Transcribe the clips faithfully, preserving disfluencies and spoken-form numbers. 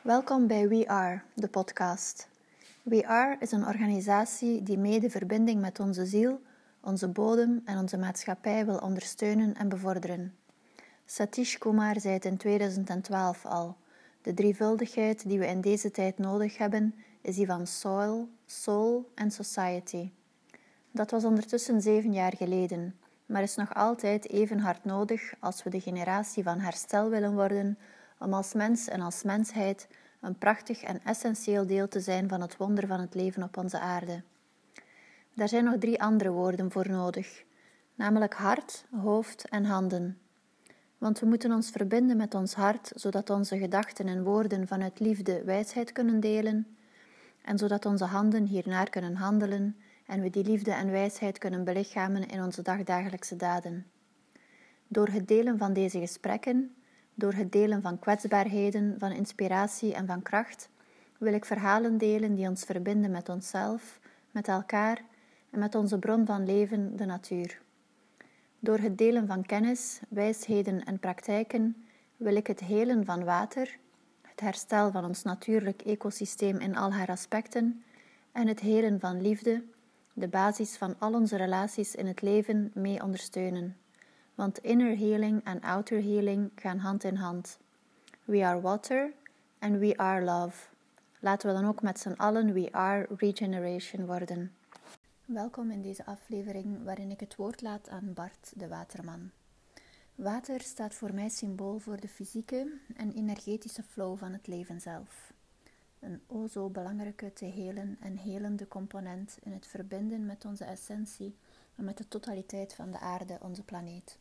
Welkom bij We Are, de podcast. We Are is een organisatie die mede verbinding met onze ziel, onze bodem en onze maatschappij wil ondersteunen en bevorderen. Satish Kumar zei het in tweeduizend twaalf al. De drievuldigheid die we in deze tijd nodig hebben, is die van soil, soul en society. Dat was ondertussen zeven jaar geleden, maar is nog altijd even hard nodig als we de generatie van herstel willen worden, om als mens en als mensheid een prachtig en essentieel deel te zijn van het wonder van het leven op onze aarde. Daar zijn nog drie andere woorden voor nodig, namelijk hart, hoofd en handen. Want we moeten ons verbinden met ons hart, zodat onze gedachten en woorden vanuit liefde wijsheid kunnen delen, en zodat onze handen hiernaar kunnen handelen en we die liefde en wijsheid kunnen belichamen in onze dagdagelijkse daden. Door het delen van deze gesprekken, door het delen van kwetsbaarheden, van inspiratie en van kracht, wil ik verhalen delen die ons verbinden met onszelf, met elkaar en met onze bron van leven, de natuur. Door het delen van kennis, wijsheden en praktijken wil ik het helen van water, het herstel van ons natuurlijk ecosysteem in al haar aspecten en het helen van liefde, de basis van al onze relaties in het leven, mee ondersteunen. Want inner healing en outer healing gaan hand in hand. We are water and we are love. Laten we dan ook met z'n allen We Are Regeneration worden. Welkom in deze aflevering waarin ik het woord laat aan Bart de Waterman. Water staat voor mij symbool voor de fysieke en energetische flow van het leven zelf. Een o zo belangrijke te helen en helende component in het verbinden met onze essentie en met de totaliteit van de aarde, onze planeet.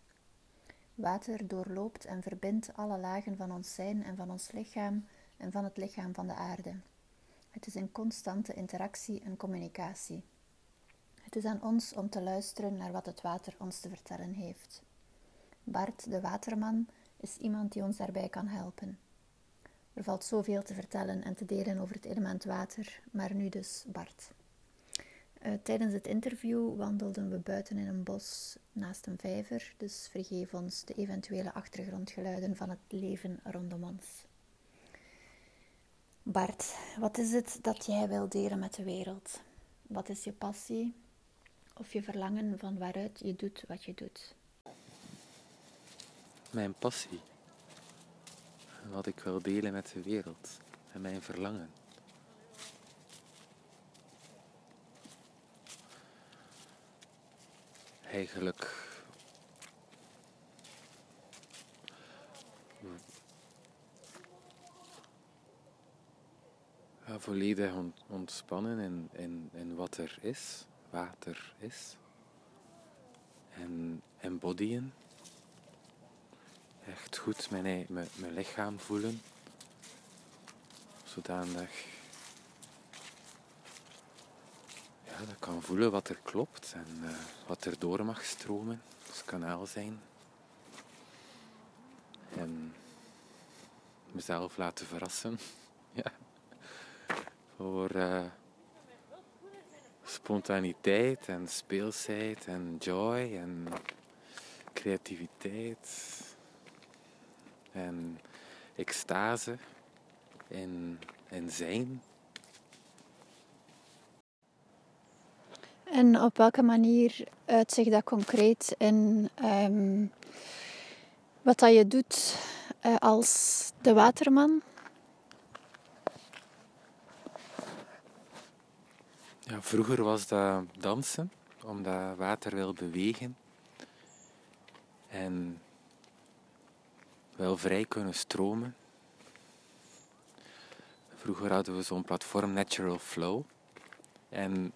Water doorloopt en verbindt alle lagen van ons zijn en van ons lichaam en van het lichaam van de aarde. Het is in constante interactie en communicatie. Het is aan ons om te luisteren naar wat het water ons te vertellen heeft. Bart, de Waterman, is iemand die ons daarbij kan helpen. Er valt zoveel te vertellen en te delen over het element water, maar nu dus Bart. Uh, tijdens het interview wandelden we buiten in een bos naast een vijver, dus vergeef ons de eventuele achtergrondgeluiden van het leven rondom ons. Bart, wat is het dat jij wil delen met de wereld? Wat is je passie of je verlangen van waaruit je doet wat je doet? Mijn passie. Wat ik wil delen met de wereld. En mijn verlangen. Eigenlijk ja, volledig ontspannen in, in, in wat er is, water is. En embodyen. Echt goed mijn, mijn, mijn lichaam voelen. Zodanig ja, dat ik kan voelen wat er klopt en uh, wat er door mag stromen. Als kanaal zijn. En mezelf laten verrassen. Ja. Voor uh, spontaniteit en speelsheid en joy en creativiteit. En extase in, in zijn. En op welke manier uit zich dat concreet in um, wat dat je doet uh, als de Waterman? Ja, vroeger was dat dansen, omdat water wil bewegen. En wel vrij kunnen stromen. Vroeger hadden we zo'n platform Natural Flow. En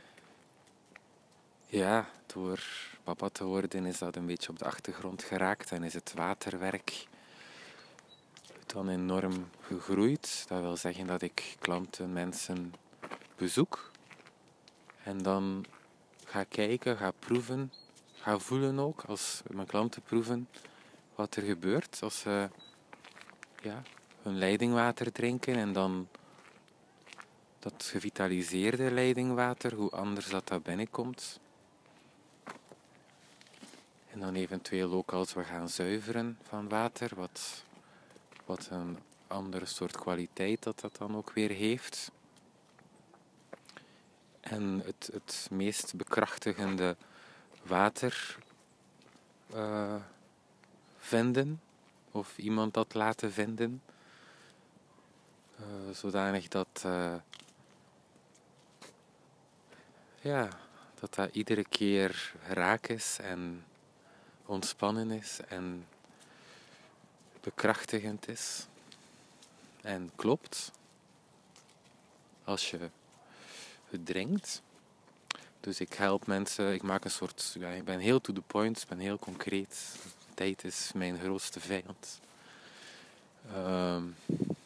ja, door papa te worden is dat een beetje op de achtergrond geraakt. En is het waterwerk dan enorm gegroeid. Dat wil zeggen dat ik klanten, mensen bezoek. En dan ga kijken, ga proeven, ga voelen ook als mijn klanten proeven wat er gebeurt als ze ja, hun leidingwater drinken en dan dat gevitaliseerde leidingwater, hoe anders dat, dat binnenkomt. En dan eventueel ook als we gaan zuiveren van water, wat, wat een andere soort kwaliteit dat dat dan ook weer heeft. En het, het meest bekrachtigende water uh, vinden, of iemand dat laten vinden, uh, zodanig dat, uh, ja, dat dat iedere keer raak is en ontspannen is en bekrachtigend is en klopt als je het drinkt. Dus ik help mensen, ik maak een soort, ja, ik ben heel to the point, ik ben heel concreet. Tijd is mijn grootste vijand. Um,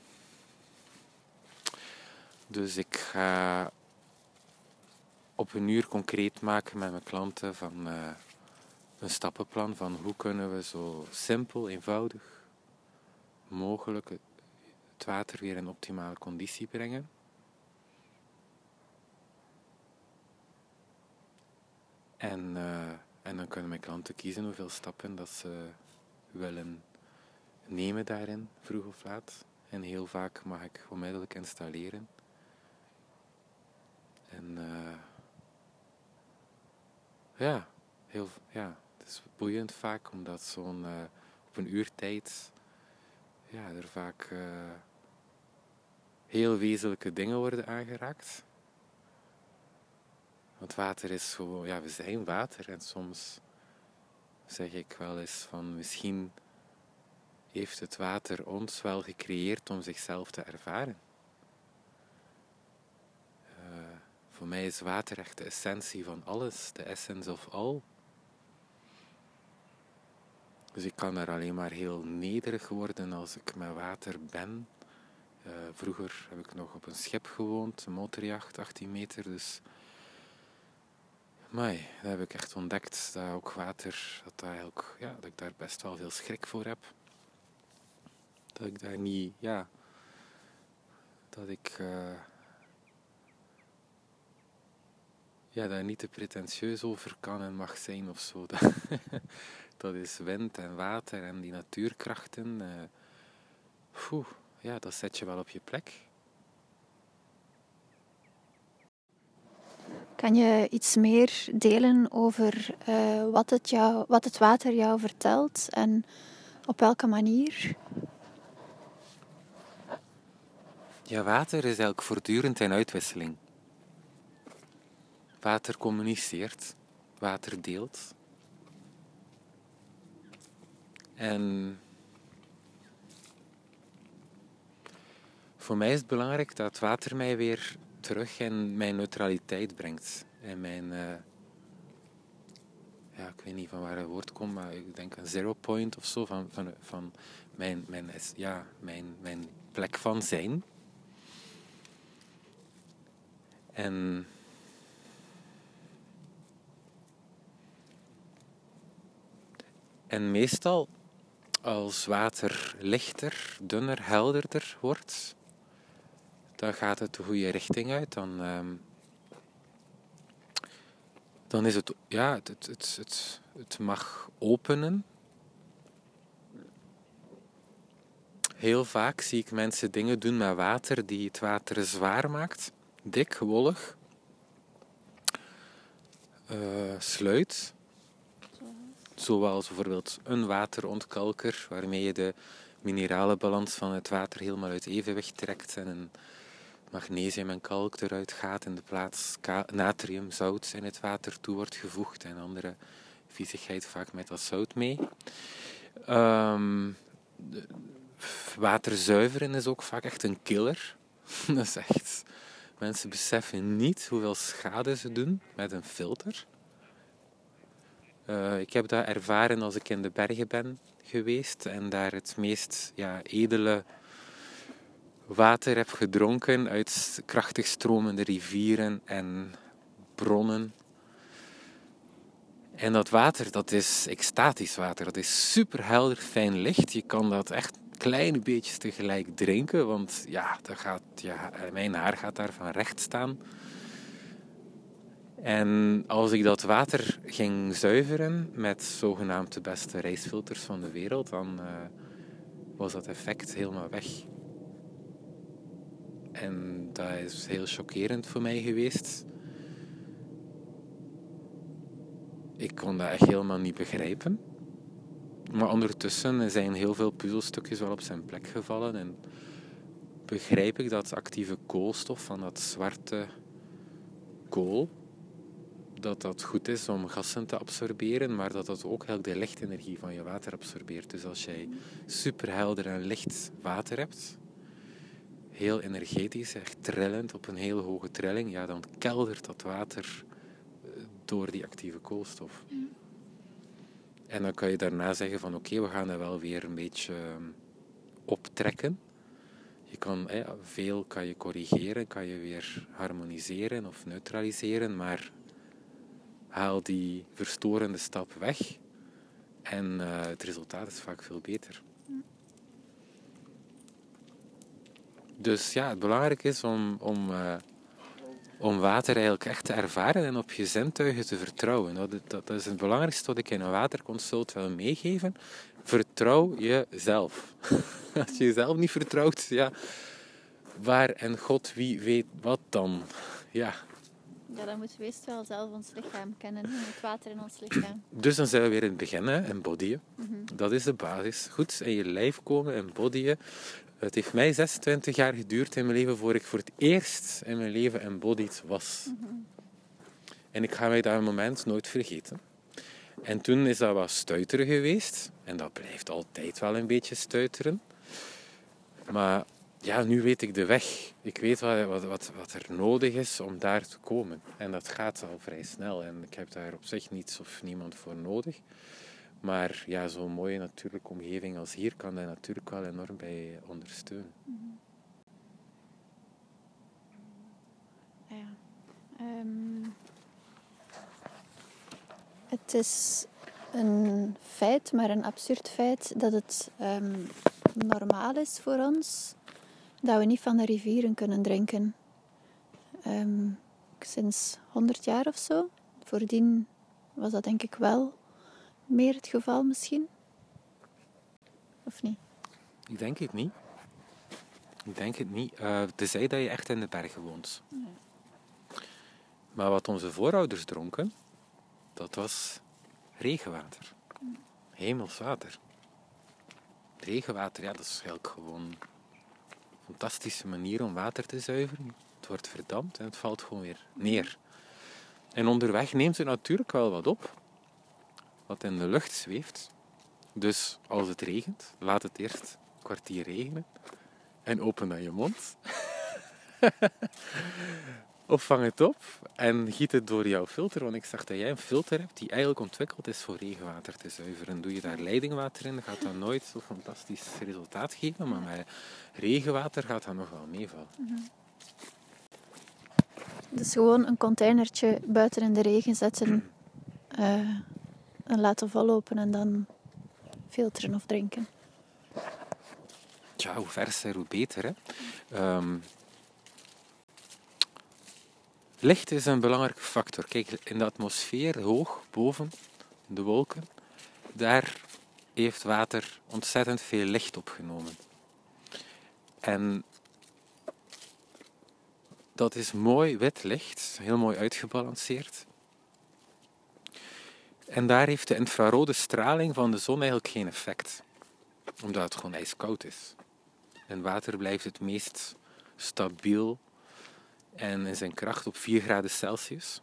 dus ik ga op een uur concreet maken met mijn klanten van uh, een stappenplan van hoe kunnen we zo simpel, eenvoudig mogelijk het water weer in optimale conditie brengen. En, uh, en dan kunnen mijn klanten kiezen hoeveel stappen dat ze willen nemen daarin, vroeg of laat. En heel vaak mag ik onmiddellijk installeren. En uh, ja, heel, ja, het is boeiend vaak, omdat zo'n uh, op een uur tijd ja, er vaak uh, heel wezenlijke dingen worden aangeraakt. Want water is gewoon, ja, we zijn water en soms zeg ik wel eens van misschien heeft het water ons wel gecreëerd om zichzelf te ervaren. Uh, voor mij is water echt de essentie van alles, de essence of all. Dus ik kan er alleen maar heel nederig worden als ik met water ben. Uh, vroeger heb ik nog op een schip gewoond, een motorjacht, achttien meter, dus amai, dat heb ik echt ontdekt, dat ook water, dat, dat, ook, ja, dat ik daar best wel veel schrik voor heb. Dat ik daar niet, ja, dat ik uh, ja, daar niet te pretentieus over kan en mag zijn of zo. Dat, dat is wind en water en die natuurkrachten. Uh, poeh, ja, dat zet je wel op je plek. Kan je iets meer delen over uh, wat, het jou, wat het water jou vertelt en op welke manier? Ja, water is eigenlijk voortdurend in uitwisseling. Water communiceert, water deelt. En voor mij is het belangrijk dat water mij weer terug in mijn neutraliteit brengt. In mijn, uh, ja, ik weet niet van waar het woord komt, maar ik denk een zero point of zo, van, van, van mijn, mijn, ja, mijn, mijn plek van zijn. En En meestal, als water lichter, dunner, helderder wordt, dan gaat het de goede richting uit. Dan, um, dan is het, ja, het, het, het, het, het mag openen. Heel vaak zie ik mensen dingen doen met water die het water zwaar maakt. Dik, wollig. Uh, sluit. Zoals bijvoorbeeld een waterontkalker, waarmee je de mineralenbalans van het water helemaal uit evenwicht trekt en een magnesium en kalk eruit gaat in de plaats natrium, zout in het water toe wordt gevoegd en andere viezigheid vaak met dat zout mee. Um, water zuiveren is ook vaak echt een killer. Dat is echt... Mensen beseffen niet hoeveel schade ze doen met een filter. Uh, ik heb dat ervaren als ik in de bergen ben geweest en daar het meest ja, edele water heb gedronken uit krachtig stromende rivieren en bronnen. En dat water, dat is extatisch water. Dat is superhelder, fijn licht. Je kan dat echt kleine beetjes tegelijk drinken, want ja, dat gaat, ja, mijn haar gaat daarvan recht staan. En als ik dat water ging zuiveren met zogenaamd de beste reisfilters van de wereld, dan uh, was dat effect helemaal weg. En dat is heel chockerend voor mij geweest. Ik kon dat echt helemaal niet begrijpen. Maar ondertussen zijn heel veel puzzelstukjes wel op zijn plek gevallen. En begrijp ik dat actieve koolstof van dat zwarte kool, dat dat goed is om gassen te absorberen, maar dat dat ook heel de lichtenergie van je water absorbeert. Dus als jij superhelder en licht water hebt, heel energetisch, echt trillend, op een heel hoge trilling, ja, dan keldert dat water door die actieve koolstof. Mm. En dan kan je daarna zeggen van oké, okay, we gaan dat wel weer een beetje optrekken. Je kan, eh, veel kan je corrigeren, kan je weer harmoniseren of neutraliseren, maar haal die verstorende stap weg en uh, het resultaat is vaak veel beter. Mm. Dus ja, het belangrijk is om, om, uh, om water eigenlijk echt te ervaren en op je zintuigen te vertrouwen. Dat, dat, dat is het belangrijkste wat ik in een waterconsult wil meegeven. Vertrouw jezelf. Als je jezelf niet vertrouwt, ja, waar en God, wie weet wat dan? Ja. Ja, dan moeten we eerst wel zelf ons lichaam kennen, het water in ons lichaam. Dus dan zijn we weer in het begin, hè, embodyen. Mm-hmm. Dat is de basis. Goed in je lijf komen, embodyen. Het heeft mij zesentwintig jaar geduurd in mijn leven voor ik voor het eerst in mijn leven embodied was. Mm-hmm. En ik ga mij dat moment nooit vergeten. En toen is dat wat stuiteren geweest. En dat blijft altijd wel een beetje stuiteren. Maar ja, nu weet ik de weg. Ik weet wat, wat, wat er nodig is om daar te komen. En dat gaat al vrij snel. En ik heb daar op zich niets of niemand voor nodig. Maar ja, zo'n mooie natuurlijke omgeving als hier kan daar natuurlijk wel enorm bij ondersteunen. Mm-hmm. Ja. Um, het is een feit, maar een absurd feit, dat het um, normaal is voor ons dat we niet van de rivieren kunnen drinken. Um, sinds honderd jaar of zo. Voordien was dat denk ik wel meer het geval misschien. Of niet? Ik denk het niet. Ik denk het niet. Uh, tenzij dat je echt in de bergen woont. Nee. Maar wat onze voorouders dronken, dat was regenwater. Hemels water. Regenwater, ja, dat is eigenlijk gewoon een fantastische manier om water te zuiveren. Het wordt verdampt en het valt gewoon weer neer. En onderweg neemt het natuurlijk wel wat op, wat in de lucht zweeft. Dus als het regent, laat het eerst een kwartier regenen en open dan je mond. Of vang het op en giet het door jouw filter. Want ik zag dat jij een filter hebt die eigenlijk ontwikkeld is voor regenwater te zuiveren. Doe je daar leidingwater in, dan gaat dat nooit zo'n fantastisch resultaat geven. Maar met regenwater gaat dat nog wel meevallen. Mm-hmm. Dus gewoon een containertje buiten in de regen zetten uh, en laten vollopen en dan filteren of drinken. Tja, hoe verser, hoe beter. Hè? Um, licht is een belangrijke factor. Kijk, in de atmosfeer, hoog, boven, de wolken, daar heeft water ontzettend veel licht opgenomen. En dat is mooi wit licht, heel mooi uitgebalanceerd. En daar heeft de infrarode straling van de zon eigenlijk geen effect. Omdat het gewoon ijskoud is. En water blijft het meest stabiel en in zijn kracht op vier graden Celsius.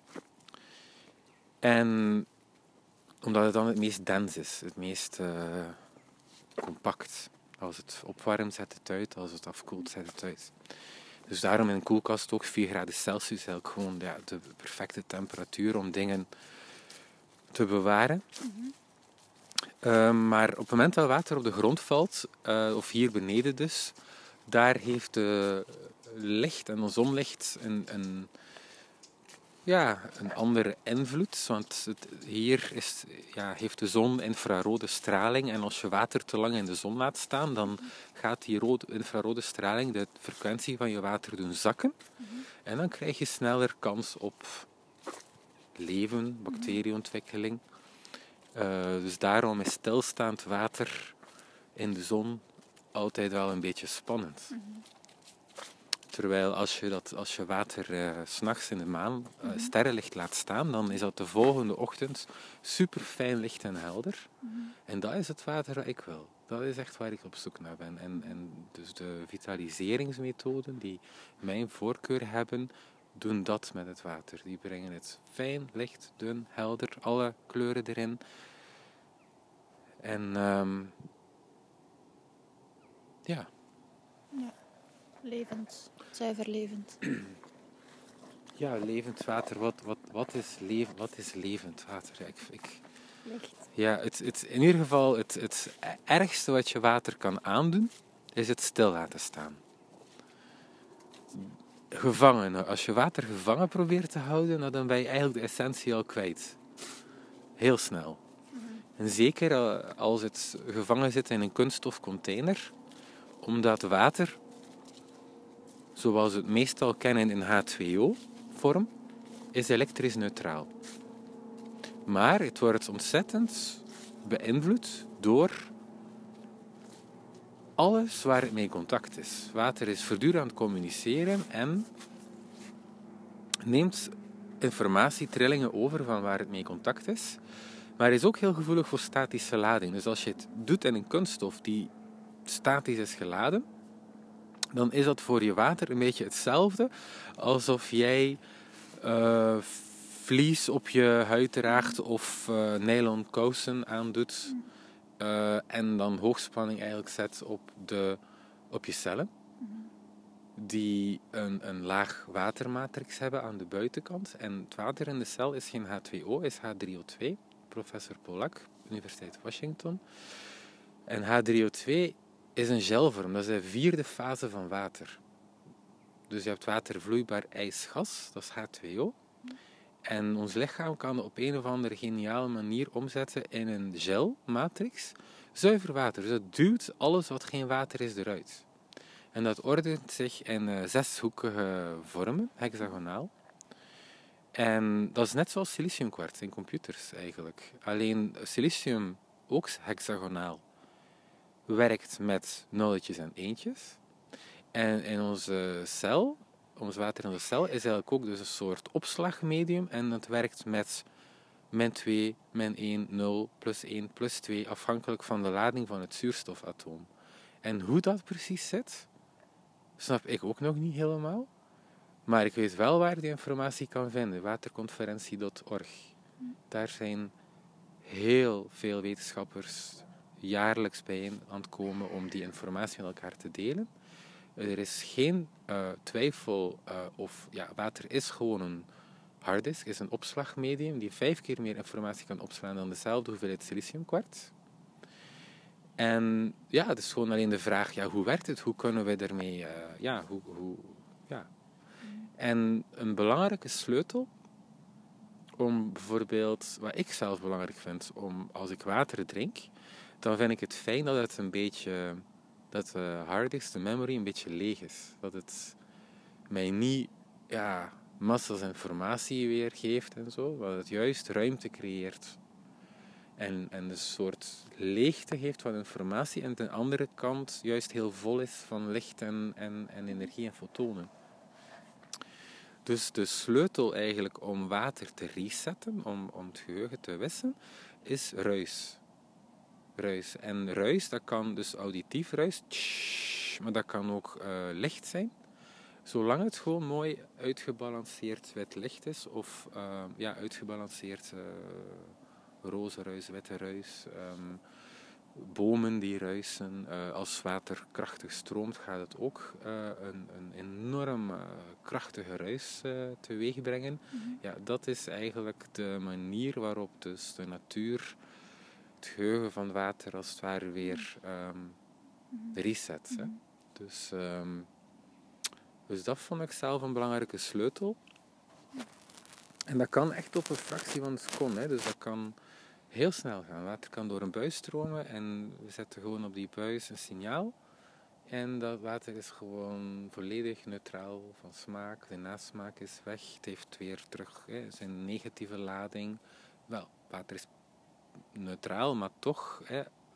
En omdat het dan het meest dens is, het meest uh, compact. Als het opwarmt, zet het uit. Als het afkoelt, zet het uit. Dus daarom in een koelkast ook vier graden Celsius eigenlijk gewoon ja, de perfecte temperatuur om dingen te bewaren. Mm-hmm. Uh, maar op het moment dat water op de grond valt, uh, of hier beneden dus, daar heeft de licht en de zonlicht een, een, ja, een andere invloed. Want het, hier is, ja, heeft de zon infrarode straling en als je water te lang in de zon laat staan, dan gaat die rode, infrarode straling de frequentie van je water doen zakken. Mm-hmm. En dan krijg je sneller kans op leven, bacterieontwikkeling. Uh, dus daarom is stilstaand water in de zon altijd wel een beetje spannend. Mm-hmm. Terwijl als je, dat, als je water uh, 's nachts in de maan uh, Mm-hmm. sterrenlicht laat staan, dan is dat de volgende ochtend super fijn licht en helder. Mm-hmm. En dat is het water dat ik wil. Dat is echt waar ik op zoek naar ben. En, en dus de vitaliseringsmethoden die mijn voorkeur hebben, doen dat met het water. Die brengen het fijn, licht, dun, helder, alle kleuren erin. En um, ja. Ja, levend. Zuiver levend. Ja, levend water. Wat, wat, wat, is, leef, wat is levend water? Ja, ik, ik, Licht. ja, het, het, in ieder geval het, het ergste wat je water kan aandoen, is het stil laten staan. Gevangen. Als je water gevangen probeert te houden, dan ben je eigenlijk de essentie al kwijt. Heel snel. Mm-hmm. En zeker als het gevangen zit in een kunststofcontainer, omdat water, zoals we het meestal kennen in H twee O-vorm, is elektrisch neutraal. Maar het wordt ontzettend beïnvloed door alles waar het mee in contact is. Water is voortdurend aan het communiceren en neemt informatie, trillingen over van waar het mee in contact is. Maar is ook heel gevoelig voor statische lading. Dus als je het doet in een kunststof die statisch is geladen, dan is dat voor je water een beetje hetzelfde alsof jij uh, vlies op je huid draagt of uh, nylon kousen aandoet uh, en dan hoogspanning eigenlijk zet op, de, op je cellen, die een, een laag watermatrix hebben aan de buitenkant. En het water in de cel is geen H twee O, is H drie O twee. Professor Polak, Universiteit Washington. En H drie O twee is een gelvorm, dat is de vierde fase van water. Dus je hebt watervloeibaar ijsgas, dat is H twee O. En ons lichaam kan op een of andere geniale manier omzetten in een gelmatrix. Zuiver water, dus dat duwt alles wat geen water is eruit. En dat ordent zich in uh, zeshoekige vormen, hexagonaal. En dat is net zoals siliciumkwarts in computers eigenlijk. Alleen silicium, ook hexagonaal, werkt met nulletjes en eentjes. En in onze cel, ons water in onze cel, is eigenlijk ook dus een soort opslagmedium. En dat werkt met min twee, min één, nul, plus één, plus twee, afhankelijk van de lading van het zuurstofatoom. En hoe dat precies zit, snap ik ook nog niet helemaal. Maar ik weet wel waar je die informatie kan vinden. waterconferentie punt org. Daar zijn heel veel wetenschappers jaarlijks bijeen aan het komen om die informatie met elkaar te delen. Er is geen uh, twijfel uh, of ja, water is gewoon een harddisk, is een opslagmedium die vijf keer meer informatie kan opslaan dan dezelfde hoeveelheid siliciumkwarts. En ja, het is gewoon alleen de vraag, ja, hoe werkt het? Hoe kunnen we ermee, uh, ja, hoe, hoe, ja. En een belangrijke sleutel om bijvoorbeeld, wat ik zelf belangrijk vind, om als ik water drink, dan vind ik het fijn dat het een beetje, dat de harddisk, de memory, een beetje leeg is. Dat het mij niet, ja, massas informatie weergeeft en zo, dat het juist ruimte creëert. En, en een soort leegte geeft van informatie en aan de andere kant juist heel vol is van licht en, en, en energie en fotonen. Dus de sleutel eigenlijk om water te resetten, om, om het geheugen te wissen, is ruis. Ruis. En ruis, dat kan dus auditief ruis, tsch, maar dat kan ook uh, licht zijn. Zolang het gewoon mooi uitgebalanceerd wit licht is, of uh, ja, uitgebalanceerd uh, roze ruis, witte ruis, um, bomen die ruisen. Uh, als water krachtig stroomt, gaat het ook uh, een, een enorm uh, krachtige ruis uh, teweeg brengen. Mm-hmm. Ja, dat is eigenlijk de manier waarop dus de natuur het geheugen van water als het ware weer um, mm-hmm. reset. Mm-hmm. Hè. Dus, um, dus dat vond ik zelf een belangrijke sleutel. En dat kan echt op een fractie van een seconde. Hè. Dus dat kan heel snel gaan. Water kan door een buis stromen en we zetten gewoon op die buis een signaal. En dat water is gewoon volledig neutraal van smaak. De nasmaak is weg. Het heeft weer terug hè, zijn negatieve lading. Wel, water is neutraal, maar toch hè,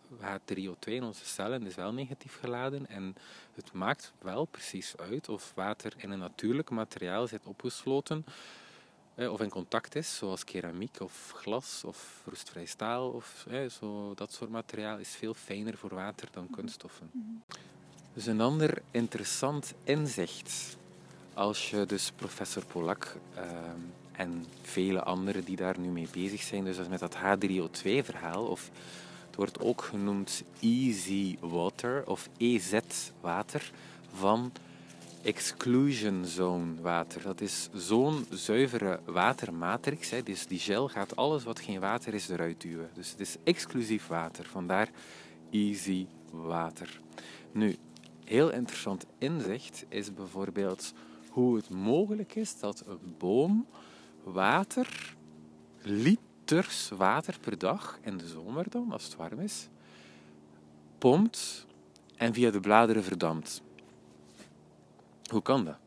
H drie O twee in onze cellen is wel negatief geladen en het maakt wel precies uit of water in een natuurlijk materiaal zit opgesloten eh, of in contact is, zoals keramiek of glas of roestvrij staal. Of, eh, zo, dat soort materiaal is veel fijner voor water dan kunststoffen. Dus een ander interessant inzicht, als je dus professor Polak uh, en vele anderen die daar nu mee bezig zijn, dus met dat H drie O twee verhaal, of het wordt ook genoemd easy water of E Z-water van exclusion zone water. Dat is zo'n zuivere watermatrix. Hè. Dus die gel gaat alles wat geen water is eruit duwen. Dus het is exclusief water. Vandaar easy water. Nu, heel interessant inzicht is bijvoorbeeld hoe het mogelijk is dat een boom water, liters water per dag, in de zomer dan, als het warm is, pompt en via de bladeren verdampt. Hoe kan dat?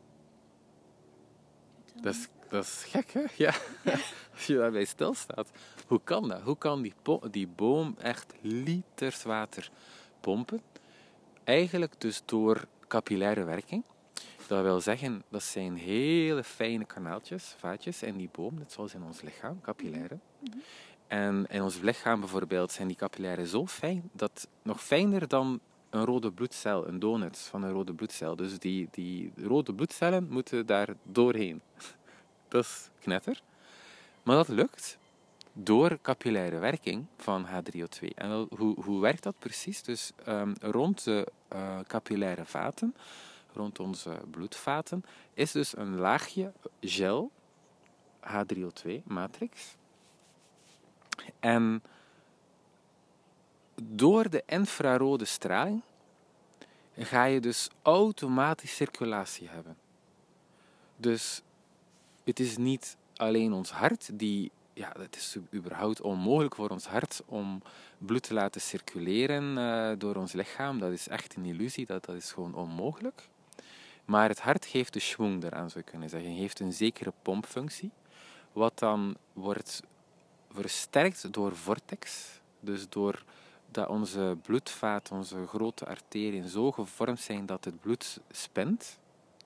Dat is, dat is gek, hè? Ja. Ja. Als je daarbij stilstaat. Hoe kan dat? Hoe kan die, po- die boom echt liters water pompen? Eigenlijk dus door capillaire werking. Dat wil zeggen, dat zijn hele fijne kanaaltjes, vaatjes in die boom, net zoals in ons lichaam, capillaire. Mm-hmm. En in ons lichaam bijvoorbeeld zijn die capillaire zo fijn, dat nog fijner dan een rode bloedcel, een donut van een rode bloedcel. Dus die, die rode bloedcellen moeten daar doorheen. Dat is knetter. Maar dat lukt door capillaire werking van H drie O twee. En wel, hoe, hoe werkt dat precies? Dus um, rond de uh, capillaire vaten, rond onze bloedvaten, is dus een laagje gel, H drie O twee matrix. En door de infrarode straling ga je dus automatisch circulatie hebben. Dus het is niet alleen ons hart die... Ja, het is überhaupt onmogelijk voor ons hart om bloed te laten circuleren uh, door ons lichaam. Dat is echt een illusie, dat, dat is gewoon onmogelijk. Maar het hart geeft de schwung eraan, zou je kunnen zeggen. Het heeft een zekere pompfunctie, wat dan wordt versterkt door vortex. Dus door dat onze bloedvaten, onze grote arteriën zo gevormd zijn dat het bloed spint,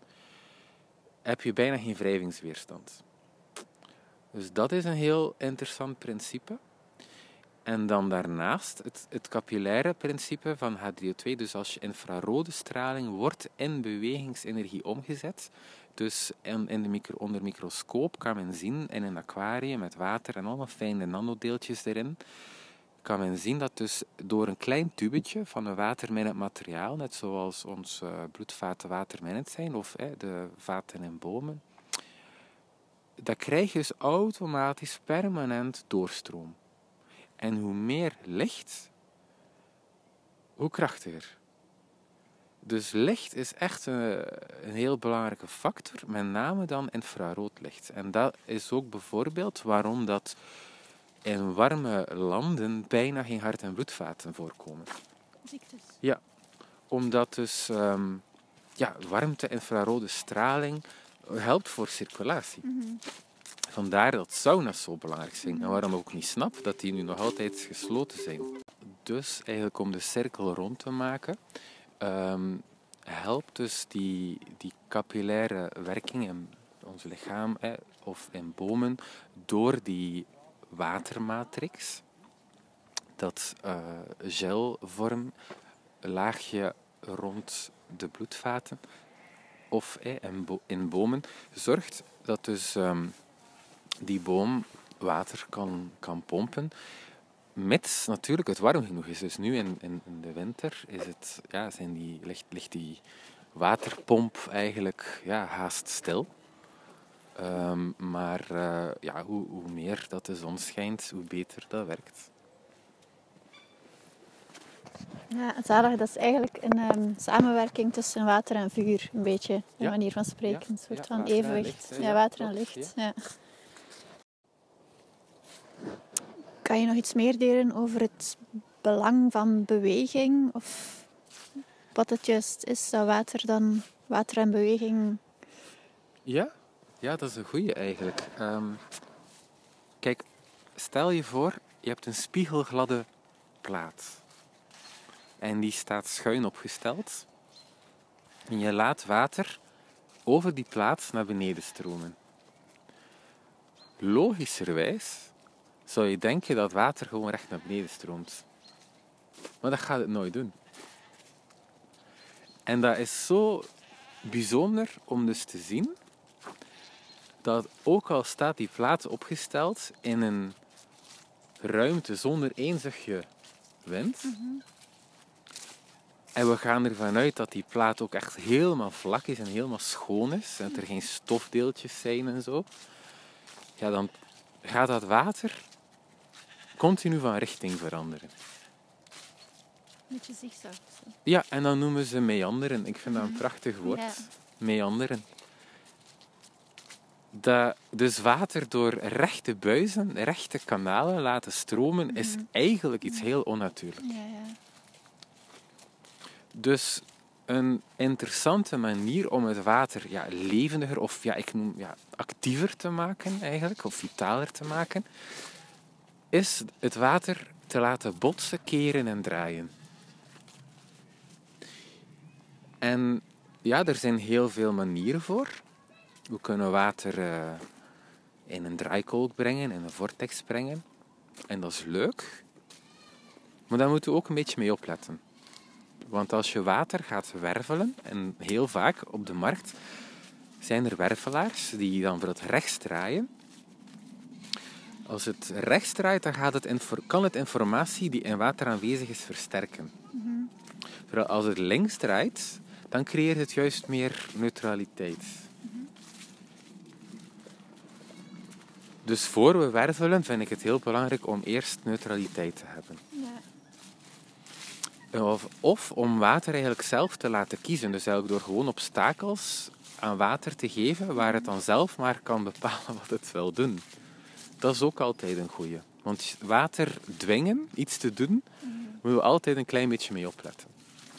heb je bijna geen wrijvingsweerstand. Dus dat is een heel interessant principe. En dan daarnaast het, het capillaire principe van H drie O twee. Dus als je infrarode straling wordt in bewegingsenergie omgezet. Dus in, in de micro, onder microscoop kan men zien in een aquarium met water en allemaal fijne nanodeeltjes erin. Kan men zien dat dus door een klein tubetje van een waterminnend materiaal, net zoals onze uh, bloedvaten waterminnend zijn, of eh, de vaten in bomen, dat krijg je dus automatisch permanent doorstroom. En hoe meer licht, hoe krachtiger. Dus licht is echt een, een heel belangrijke factor, met name dan infraroodlicht. En dat is ook bijvoorbeeld waarom dat in warme landen bijna geen hart- en bloedvaten voorkomen. Ziektes? Ja, omdat dus um, ja, warmte, infrarode straling helpt voor circulatie. Mm-hmm. Vandaar dat sauna's zo belangrijk zijn. Mm-hmm. En waarom ik ook niet snap dat die nu nog altijd gesloten zijn. Dus eigenlijk om de cirkel rond te maken, um, helpt dus die, die capillaire werking in ons lichaam eh, of in bomen door die watermatrix, dat uh, gelvorm, laagje rond de bloedvaten of eh, in, bo- in bomen, zorgt dat dus um, die boom water kan, kan pompen, mits natuurlijk het warm genoeg is. Dus nu in, in, in de winter is het, ja, zijn die, ligt, ligt die waterpomp eigenlijk ja, haast stil. Um, maar uh, ja, hoe, hoe meer dat de zon schijnt, hoe beter dat werkt. Ja, zalig, dat is eigenlijk een um, samenwerking tussen water en vuur, een beetje, een ja. manier van spreken. Ja. Een soort ja, van evenwicht. Licht, ja, water en licht. Ja. Ja. Kan je nog iets meer delen over het belang van beweging? Of wat het juist is dat water dan, water en beweging... Ja, ja dat is een goeie eigenlijk. Um, kijk, stel je voor, je hebt een spiegelgladde plaat. en die staat schuin opgesteld. En je laat water over die plaat naar beneden stromen. Logischerwijs zou je denken dat water gewoon recht naar beneden stroomt. Maar dat gaat het nooit doen. En dat is zo bijzonder om dus te zien dat ook al staat die plaat opgesteld in een ruimte zonder één zuchtje wind, mm-hmm. en we gaan ervan uit dat die plaat ook echt helemaal vlak is en helemaal schoon is, en dat er geen stofdeeltjes zijn en zo, ja, dan gaat dat water continu van richting veranderen. Beetje zigzag. Ja, en dan noemen ze meanderen. Ik vind dat een prachtig woord. Ja. Meanderen. Dat, dus water door rechte buizen, rechte kanalen laten stromen, mm-hmm. is eigenlijk iets heel onnatuurlijks. Ja, ja. Dus een interessante manier om het water ja, levendiger of ja, ik noem, ja, actiever te maken eigenlijk, of vitaler te maken, is het water te laten botsen, keren en draaien. En ja, er zijn heel veel manieren voor. We kunnen water uh, in een draaikolk brengen, in een vortex brengen. En dat is leuk. Maar daar moeten we ook een beetje mee opletten. Want als je water gaat wervelen, en heel vaak op de markt zijn er wervelaars die dan voor het rechts draaien. Als het rechts draait, dan gaat het infor- kan het informatie die in water aanwezig is versterken. Mm-hmm. Terwijl als het links draait, dan creëert het juist meer neutraliteit. Mm-hmm. Dus voor we wervelen vind ik het heel belangrijk om eerst neutraliteit te hebben. Ja. Of, of om water eigenlijk zelf te laten kiezen. Dus eigenlijk door gewoon obstakels aan water te geven, waar het dan zelf maar kan bepalen wat het wil doen. Dat is ook altijd een goeie. Want water dwingen, iets te doen, mm-hmm. moeten we altijd een klein beetje mee opletten.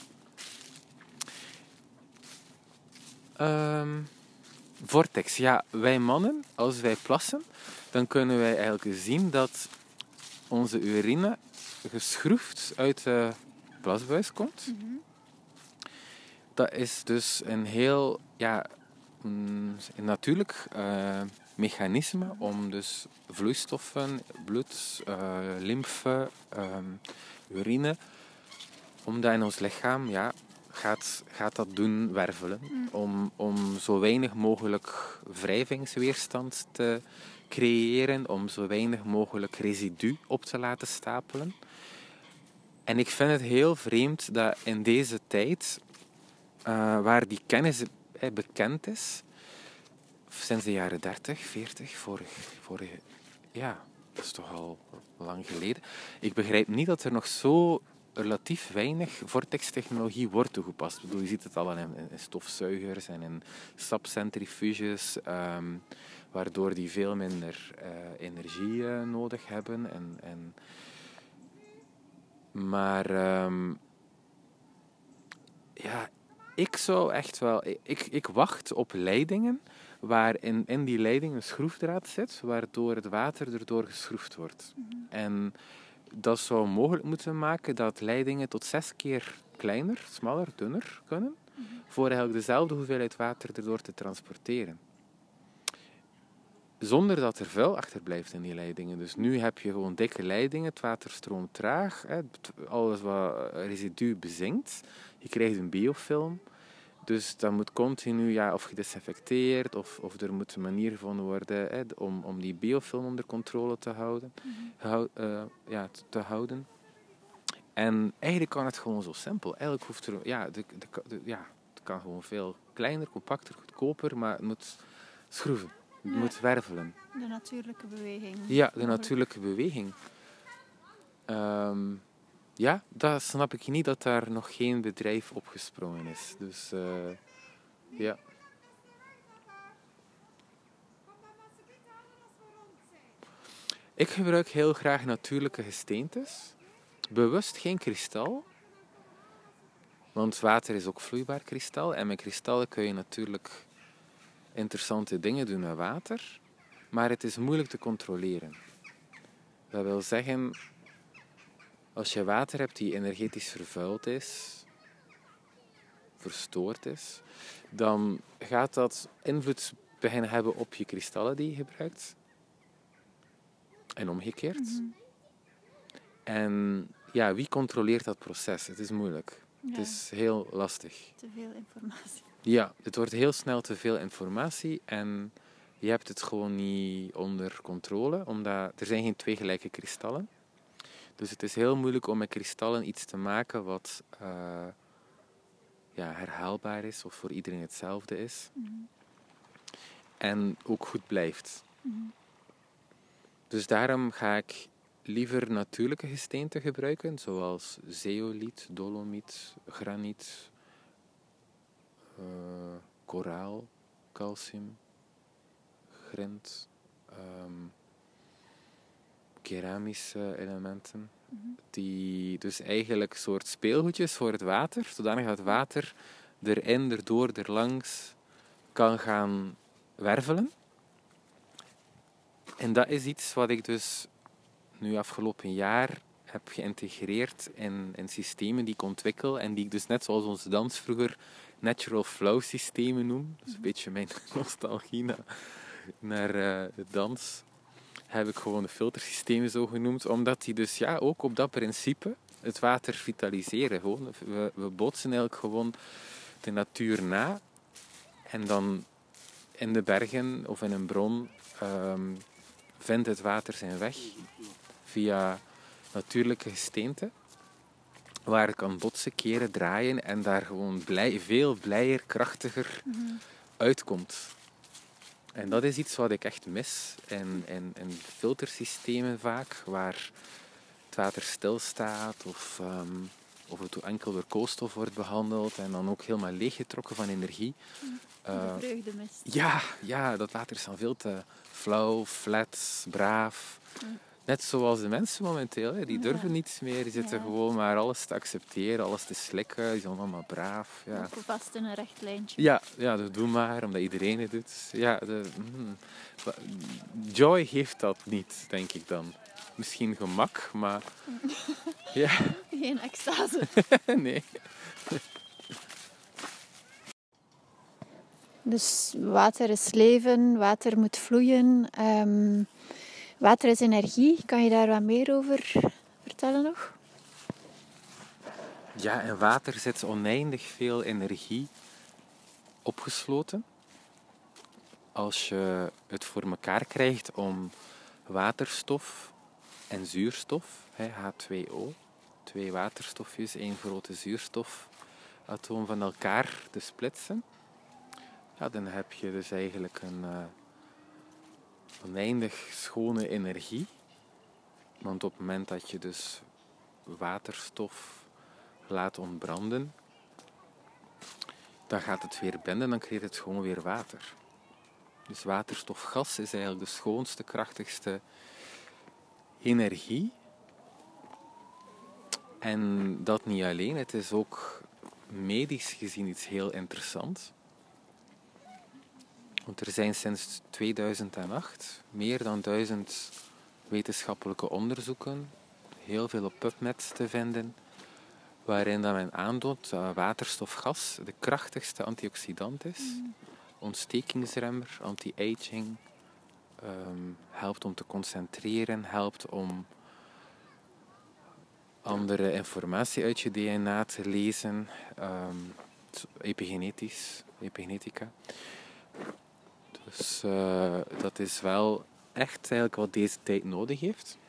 Um, vortex. Ja, wij mannen, als wij plassen, dan kunnen wij eigenlijk zien dat onze urine geschroefd uit de plasbuis komt. Mm-hmm. Dat is dus een heel ja, een natuurlijk uh, mechanisme om dus vloeistoffen, bloed, uh, lymfe, um, urine, om dat in ons lichaam ja, gaat, gaat dat doen wervelen. Mm. Om, om zo weinig mogelijk wrijvingsweerstand te creëren, om zo weinig mogelijk residu op te laten stapelen. En ik vind het heel vreemd dat in deze tijd, uh, waar die kennis eh, bekend is, sinds de jaren dertig, veertig, vorig, vorig, ja, dat is toch al lang geleden. Ik begrijp niet dat er nog zo relatief weinig vortextechnologie wordt toegepast. Ik bedoel, je ziet het al in, in stofzuigers en in sapcentrifuges, um, waardoor die veel minder uh, energie uh, nodig hebben. En, en maar um, ja, ik zou echt wel... Ik, ik wacht op leidingen waar in, in die leiding een schroefdraad zit, waardoor het water erdoor geschroefd wordt. Mm-hmm. En dat zou mogelijk moeten maken dat leidingen tot zes keer kleiner, smaller, dunner kunnen, mm-hmm. voor eigenlijk dezelfde hoeveelheid water erdoor te transporteren. Zonder dat er vuil achterblijft in die leidingen. Dus nu heb je gewoon dikke leidingen, het water stroomt traag, hè, alles wat residu bezinkt. Je krijgt een biofilm. Dus dat moet continu ja, of gedesinfecteerd of, of er moet een manier gevonden worden hè, om, om die biofilm onder controle te houden, mm-hmm. hou, uh, ja, te houden. En eigenlijk kan het gewoon zo simpel. Eigenlijk hoeft er, ja, de, de, de, ja, het kan gewoon veel kleiner, compacter, goedkoper, maar het moet schroeven. Het ja. moet wervelen. De natuurlijke beweging. Ja, de natuurlijke beweging. Um, ja, dat snap ik niet dat daar nog geen bedrijf opgesprongen is. Dus uh, ja. Ik gebruik heel graag natuurlijke gesteentes. Bewust geen kristal. Want water is ook vloeibaar kristal. En met kristallen kun je natuurlijk interessante dingen doen met water. Maar het is moeilijk te controleren. Dat wil zeggen, Als je water hebt die energetisch vervuild is, verstoord is, dan gaat dat invloed beginnen hebben op je kristallen die je gebruikt. En omgekeerd. Mm-hmm. En ja, wie controleert dat proces? Het is moeilijk. Ja. Het is heel lastig. Te veel informatie. Ja, het wordt heel snel te veel informatie en je hebt het gewoon niet onder controle, omdat er zijn geen twee gelijke kristallen. Dus het is heel moeilijk om met kristallen iets te maken wat uh, ja, herhaalbaar is of voor iedereen hetzelfde is. Mm-hmm. En ook goed blijft. Mm-hmm. Dus daarom ga ik liever natuurlijke gesteenten gebruiken, zoals zeoliet, dolomiet, graniet, uh, koraal, calcium, grind, um, keramische elementen. Mm-hmm. Die dus eigenlijk een soort speelgoedjes voor het water, zodanig dat het water erin, erdoor, erlangs kan gaan wervelen. En dat is iets wat ik dus nu afgelopen jaar heb geïntegreerd in, in systemen die ik ontwikkel en die ik dus net zoals onze dans vroeger natural flow systemen noem. Dus een beetje mijn nostalgie naar, naar uh, de dans. Heb ik gewoon de filtersystemen zo genoemd, omdat die dus ja, ook op dat principe het water vitaliseren. Gewoon. We, we bootsen eigenlijk gewoon de natuur na en dan in de bergen of in een bron um, vindt het water zijn weg via natuurlijke gesteenten, waar het kan botsen, keren, draaien en daar gewoon blij, veel blijer, krachtiger Mm-hmm. uitkomt. En dat is iets wat ik echt mis in, in, in filtersystemen vaak, waar het water stilstaat of, um, of het enkel door koolstof wordt behandeld en dan ook helemaal leeggetrokken van energie. Mm. Uh, De vreugdemist. ja, ja, dat water is dan veel te flauw, flat, braaf. Mm. Net zoals de mensen momenteel, hè. Die Ja. durven niets meer. Die zitten Ja. gewoon maar alles te accepteren, alles te slikken. Die zijn allemaal braaf. Ja. Ook vast in een recht lijntje. Ja, ja, dat doe maar, omdat iedereen het doet. Ja, de, mm, joy geeft dat niet, denk ik dan. Misschien gemak, maar... ja. Geen extase. Nee. Dus water is leven, water moet vloeien. Um, water is energie. Kan je daar wat meer over vertellen nog? Ja, in water zit oneindig veel energie opgesloten. Als je het voor elkaar krijgt om waterstof en zuurstof, H twee O, twee waterstofjes, één grote zuurstofatoom van elkaar te splitsen, ja, dan heb je dus eigenlijk een uh, oneindig schone energie. Want op het moment dat je dus waterstof laat ontbranden, dan gaat het weer binden, dan creëert het gewoon weer water. Dus waterstofgas is eigenlijk de schoonste, krachtigste energie. En dat niet alleen, het is ook medisch gezien iets heel interessants. Want er zijn sinds tweeduizend acht meer dan duizend wetenschappelijke onderzoeken, heel veel op PubMed te vinden, waarin dat men aantoont dat waterstofgas de krachtigste antioxidant is, mm. ontstekingsremmer, anti-aging, um, helpt om te concentreren, helpt om andere informatie uit je D N A te lezen, um, epigenetisch, epigenetica. Dus uh, dat is wel echt eigenlijk wat deze tijd nodig heeft.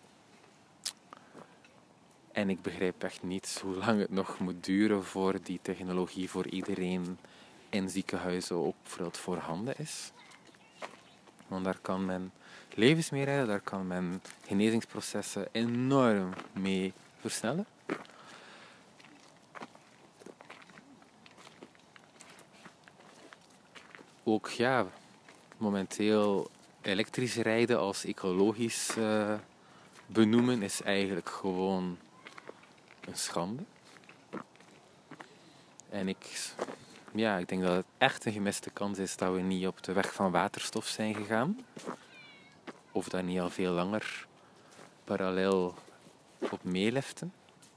En ik begrijp echt niet hoe lang het nog moet duren voor die technologie voor iedereen in ziekenhuizen ook voorhanden is. Want daar kan men levens mee redden, daar kan men genezingsprocessen enorm mee versnellen. Ook ja, momenteel elektrisch rijden als ecologisch uh, benoemen is eigenlijk gewoon een schande. En ik, ja, ik denk dat het echt een gemiste kans is dat we niet op de weg van waterstof zijn gegaan. Of dat niet al veel langer parallel op meeliften.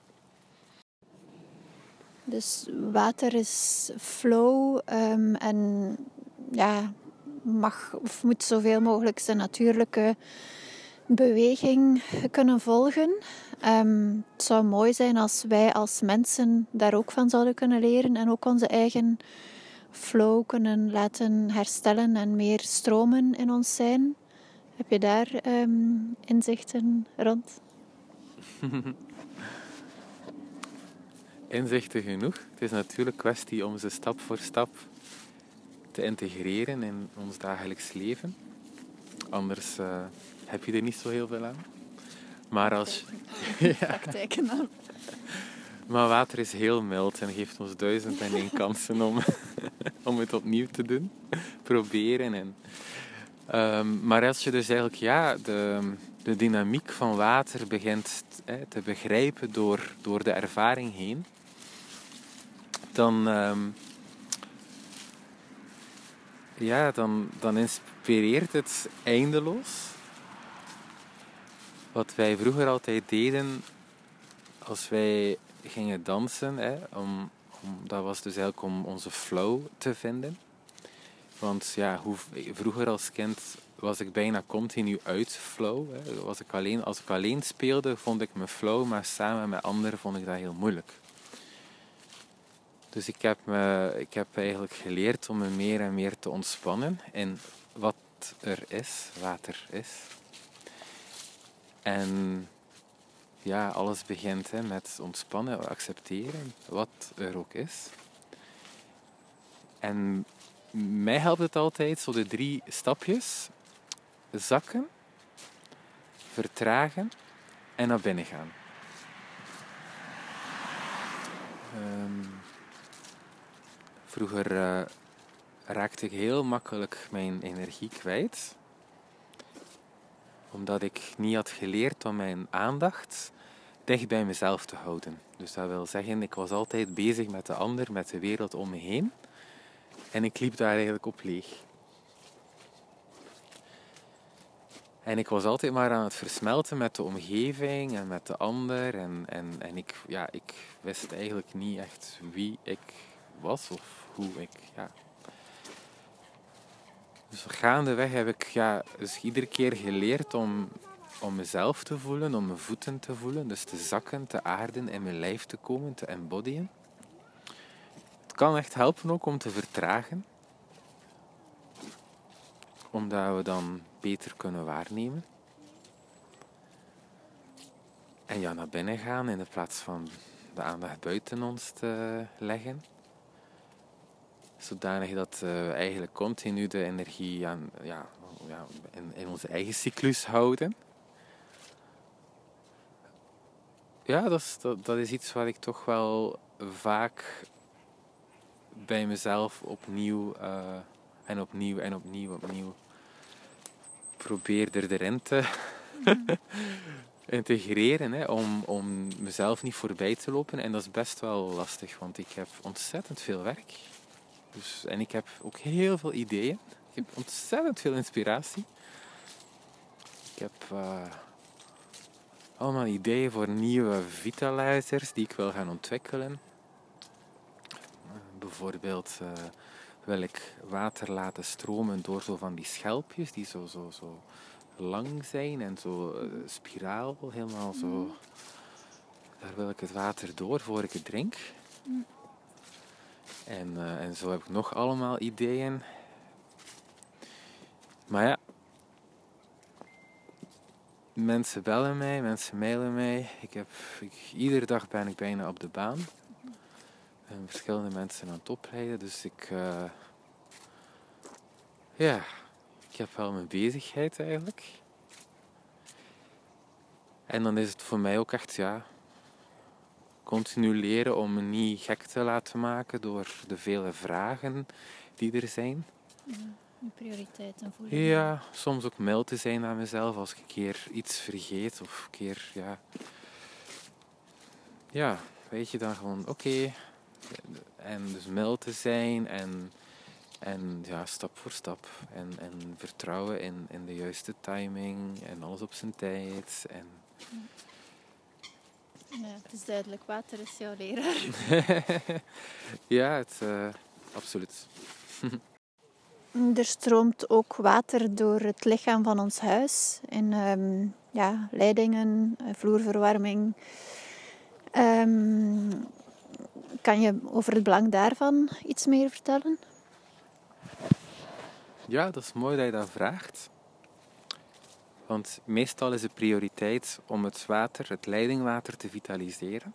Dus water is flow um, en ja, mag of moet zoveel mogelijk zijn natuurlijke beweging kunnen volgen. Um, het zou mooi zijn als wij als mensen daar ook van zouden kunnen leren en ook onze eigen flow kunnen laten herstellen en meer stromen in ons zijn. Heb je daar um, inzichten rond? Inzichten genoeg. Het is natuurlijk een kwestie om ze stap voor stap te integreren in ons dagelijks leven. Anders uh, heb je er niet zo heel veel aan. Maar als... ja. Praktijken dan. Maar water is heel mild en geeft ons duizend en één kansen om, om het opnieuw te doen. Proberen. En, um, maar als je dus eigenlijk ja, de, de dynamiek van water begint hè, te begrijpen door, door de ervaring heen, dan, um, ja, dan, dan inspireert het eindeloos. Wat wij vroeger altijd deden als wij gingen dansen, hè, om, om, dat was dus eigenlijk om onze flow te vinden. Want ja, hoe, vroeger als kind was ik bijna continu uit flow. Hè. Was ik alleen, als ik alleen speelde, vond ik mijn flow, maar samen met anderen vond ik dat heel moeilijk. Dus ik heb, me, ik heb eigenlijk geleerd om me meer en meer te ontspannen in wat er is, water is. En ja, alles begint hè, met ontspannen, accepteren, wat er ook is. En mij helpt het altijd, zo de drie stapjes. Zakken, vertragen en naar binnen gaan. Um, vroeger uh, raakte ik heel makkelijk mijn energie kwijt. Omdat ik niet had geleerd om mijn aandacht dicht bij mezelf te houden. Dus dat wil zeggen, ik was altijd bezig met de ander, met de wereld om me heen. En ik liep daar eigenlijk op leeg. En ik was altijd maar aan het versmelten met de omgeving en met de ander. En, en, en ik, ja, ik wist eigenlijk niet echt wie ik was of hoe ik... Ja. Dus gaandeweg heb ik ja, dus iedere keer geleerd om, om mezelf te voelen, om mijn voeten te voelen. Dus te zakken, te aarden, in mijn lijf te komen, te embodyen. Het kan echt helpen ook om te vertragen. Omdat we dan beter kunnen waarnemen. En ja, naar binnen gaan in plaats van de aandacht buiten ons te leggen. Zodanig dat we eigenlijk continu de energie aan, ja, ja, in, in onze eigen cyclus houden. Ja, dat is, dat, dat is iets wat ik toch wel vaak bij mezelf opnieuw uh, en opnieuw en opnieuw opnieuw probeer er erin te integreren, hè, om, om mezelf niet voorbij te lopen. En dat is best wel lastig, want ik heb ontzettend veel werk. Dus, en ik heb ook heel veel ideeën. Ik heb ontzettend veel inspiratie. Ik heb uh, allemaal ideeën voor nieuwe vitalizers die ik wil gaan ontwikkelen. Uh, bijvoorbeeld uh, wil ik water laten stromen door zo van die schelpjes die zo, zo, zo lang zijn en zo uh, spiraal, helemaal zo. Daar wil ik het water door voor ik het drink. En, uh, en zo heb ik nog allemaal ideeën. Maar ja, mensen bellen mij, mensen mailen mij. Ik heb, ik, iedere dag ben ik bijna op de baan. En verschillende mensen aan het opleiden. Dus ik, uh, ja, ik heb wel mijn bezigheid eigenlijk. En dan is het voor mij ook echt, ja, continu leren om me niet gek te laten maken door de vele vragen die er zijn. Ja, prioriteiten voelen. Ja, soms ook mild te zijn aan mezelf als ik een keer iets vergeet of een keer, ja... Ja, weet je, dan gewoon, oké. Okay. En dus mild te zijn en, en ja, stap voor stap. En, en vertrouwen in, in de juiste timing en alles op zijn tijd. En... Ja, het is duidelijk, water is jouw leraar. Ja, het, uh, absoluut. Er stroomt ook water door het lichaam van ons huis. In um, ja, leidingen, vloerverwarming. Um, kan je over het belang daarvan iets meer vertellen? Ja, dat is mooi dat je dat vraagt. Want meestal is de prioriteit om het water, het leidingwater, te vitaliseren.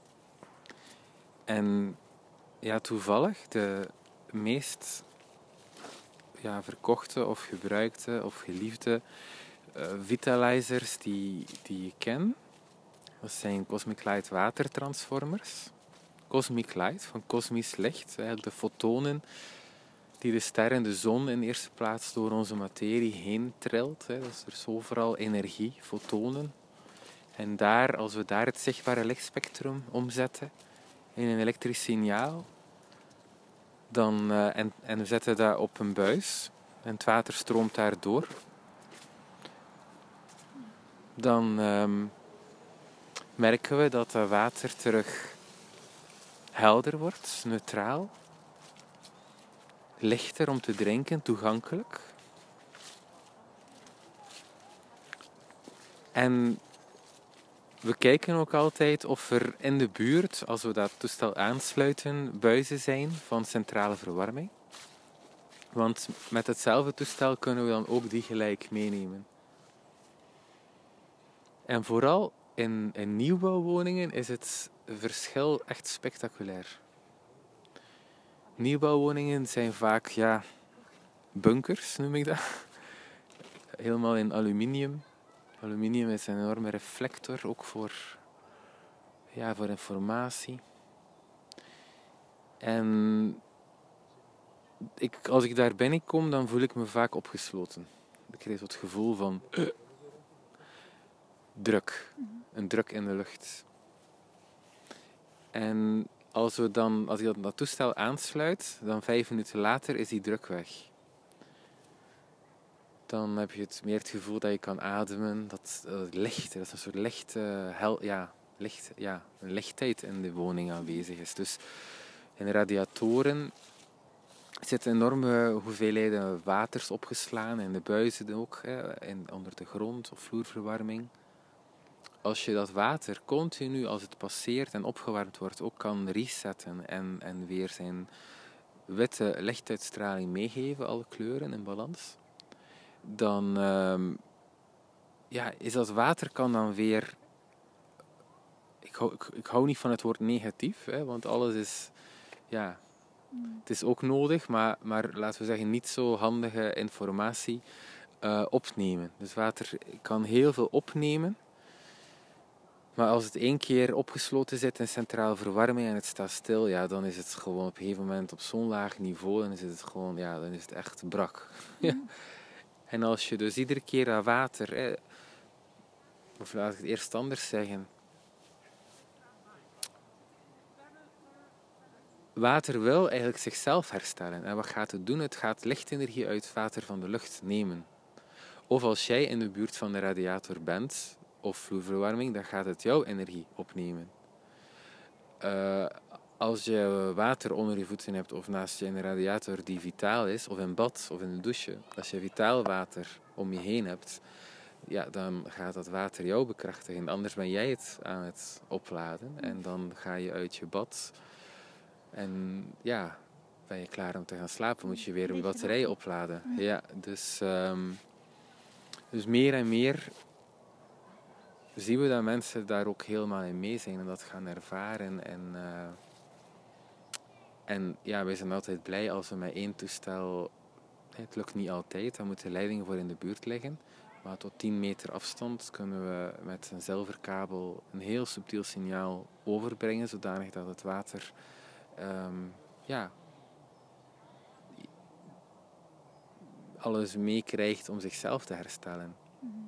En ja, toevallig de meest ja, verkochte of gebruikte of geliefde uh, vitalizers die, die ik ken, dat zijn Cosmic Light watertransformers. Cosmic Light, van kosmisch licht, eigenlijk de fotonen die de ster en de zon in de eerste plaats door onze materie heen trilt. Hè. Dus er is overal energie, fotonen. En daar, als we daar het zichtbare lichtspectrum omzetten in een elektrisch signaal, dan, uh, en, en we zetten dat op een buis en het water stroomt daardoor, dan um, merken we dat dat water terug helder wordt, neutraal, lichter om te drinken, toegankelijk. En we kijken ook altijd of er in de buurt, als we dat toestel aansluiten, buizen zijn van centrale verwarming. Want met hetzelfde toestel kunnen we dan ook die gelijk meenemen. En vooral in, in nieuwbouwwoningen is het verschil echt spectaculair. Nieuwbouwwoningen zijn vaak, ja, bunkers noem ik dat. Helemaal in aluminium. Aluminium is een enorme reflector, ook voor, ja, voor informatie. En ik, als ik daar binnenkom, dan voel ik me vaak opgesloten. Ik krijg het gevoel van uh, druk. Een druk in de lucht. En als, we dan, als ik dat, dat toestel aansluit, dan vijf minuten later is die druk weg. Dan heb je het meer het gevoel dat je kan ademen. Dat, dat licht, dat is een soort licht, uh, hel, ja, licht, ja, een lichtheid in de woning aanwezig is. Dus in de radiatoren zitten enorme hoeveelheden waters opgeslaan. En de buizen ook, hè, in, onder de grond of vloerverwarming. Als je dat water continu, als het passeert en opgewarmd wordt, ook kan resetten en, en weer zijn witte lichtuitstraling meegeven, alle kleuren in balans, dan um, ja, is dat water kan dan weer... Ik hou, ik, ik hou niet van het woord negatief, hè, want alles is... Ja, mm. Het is ook nodig, maar, maar laten we zeggen niet zo handige informatie uh, opnemen. Dus water kan heel veel opnemen. Maar als het één keer opgesloten zit in centrale verwarming en het staat stil, ja, dan is het gewoon op een gegeven moment op zo'n laag niveau, dan is het gewoon, ja, dan is het echt brak. Mm. En als je dus iedere keer dat water, eh, of laat ik het eerst anders zeggen, water wil eigenlijk zichzelf herstellen. En wat gaat het doen? Het gaat lichtenergie uit het water van de lucht nemen. Of als jij in de buurt van de radiator bent, of vloerverwarming, dan gaat het jouw energie opnemen. Uh, als je water onder je voeten hebt of naast je in een radiator die vitaal is, of in bad of in de douche, als je vitaal water om je heen hebt, ja, dan gaat dat water jou bekrachtigen. Anders ben jij het aan het opladen en dan ga je uit je bad en ja, ben je klaar om te gaan slapen, moet je weer een batterij opladen. Ja, dus, um, dus meer en meer zien we dat mensen daar ook helemaal in mee zijn en dat gaan ervaren. En, uh, en ja, wij zijn altijd blij als we met één toestel... Het lukt niet altijd, daar moeten leidingen voor in de buurt liggen. Maar tot tien meter afstand kunnen we met een zilverkabel een heel subtiel signaal overbrengen, zodanig dat het water um, ja, alles meekrijgt om zichzelf te herstellen. Mm-hmm.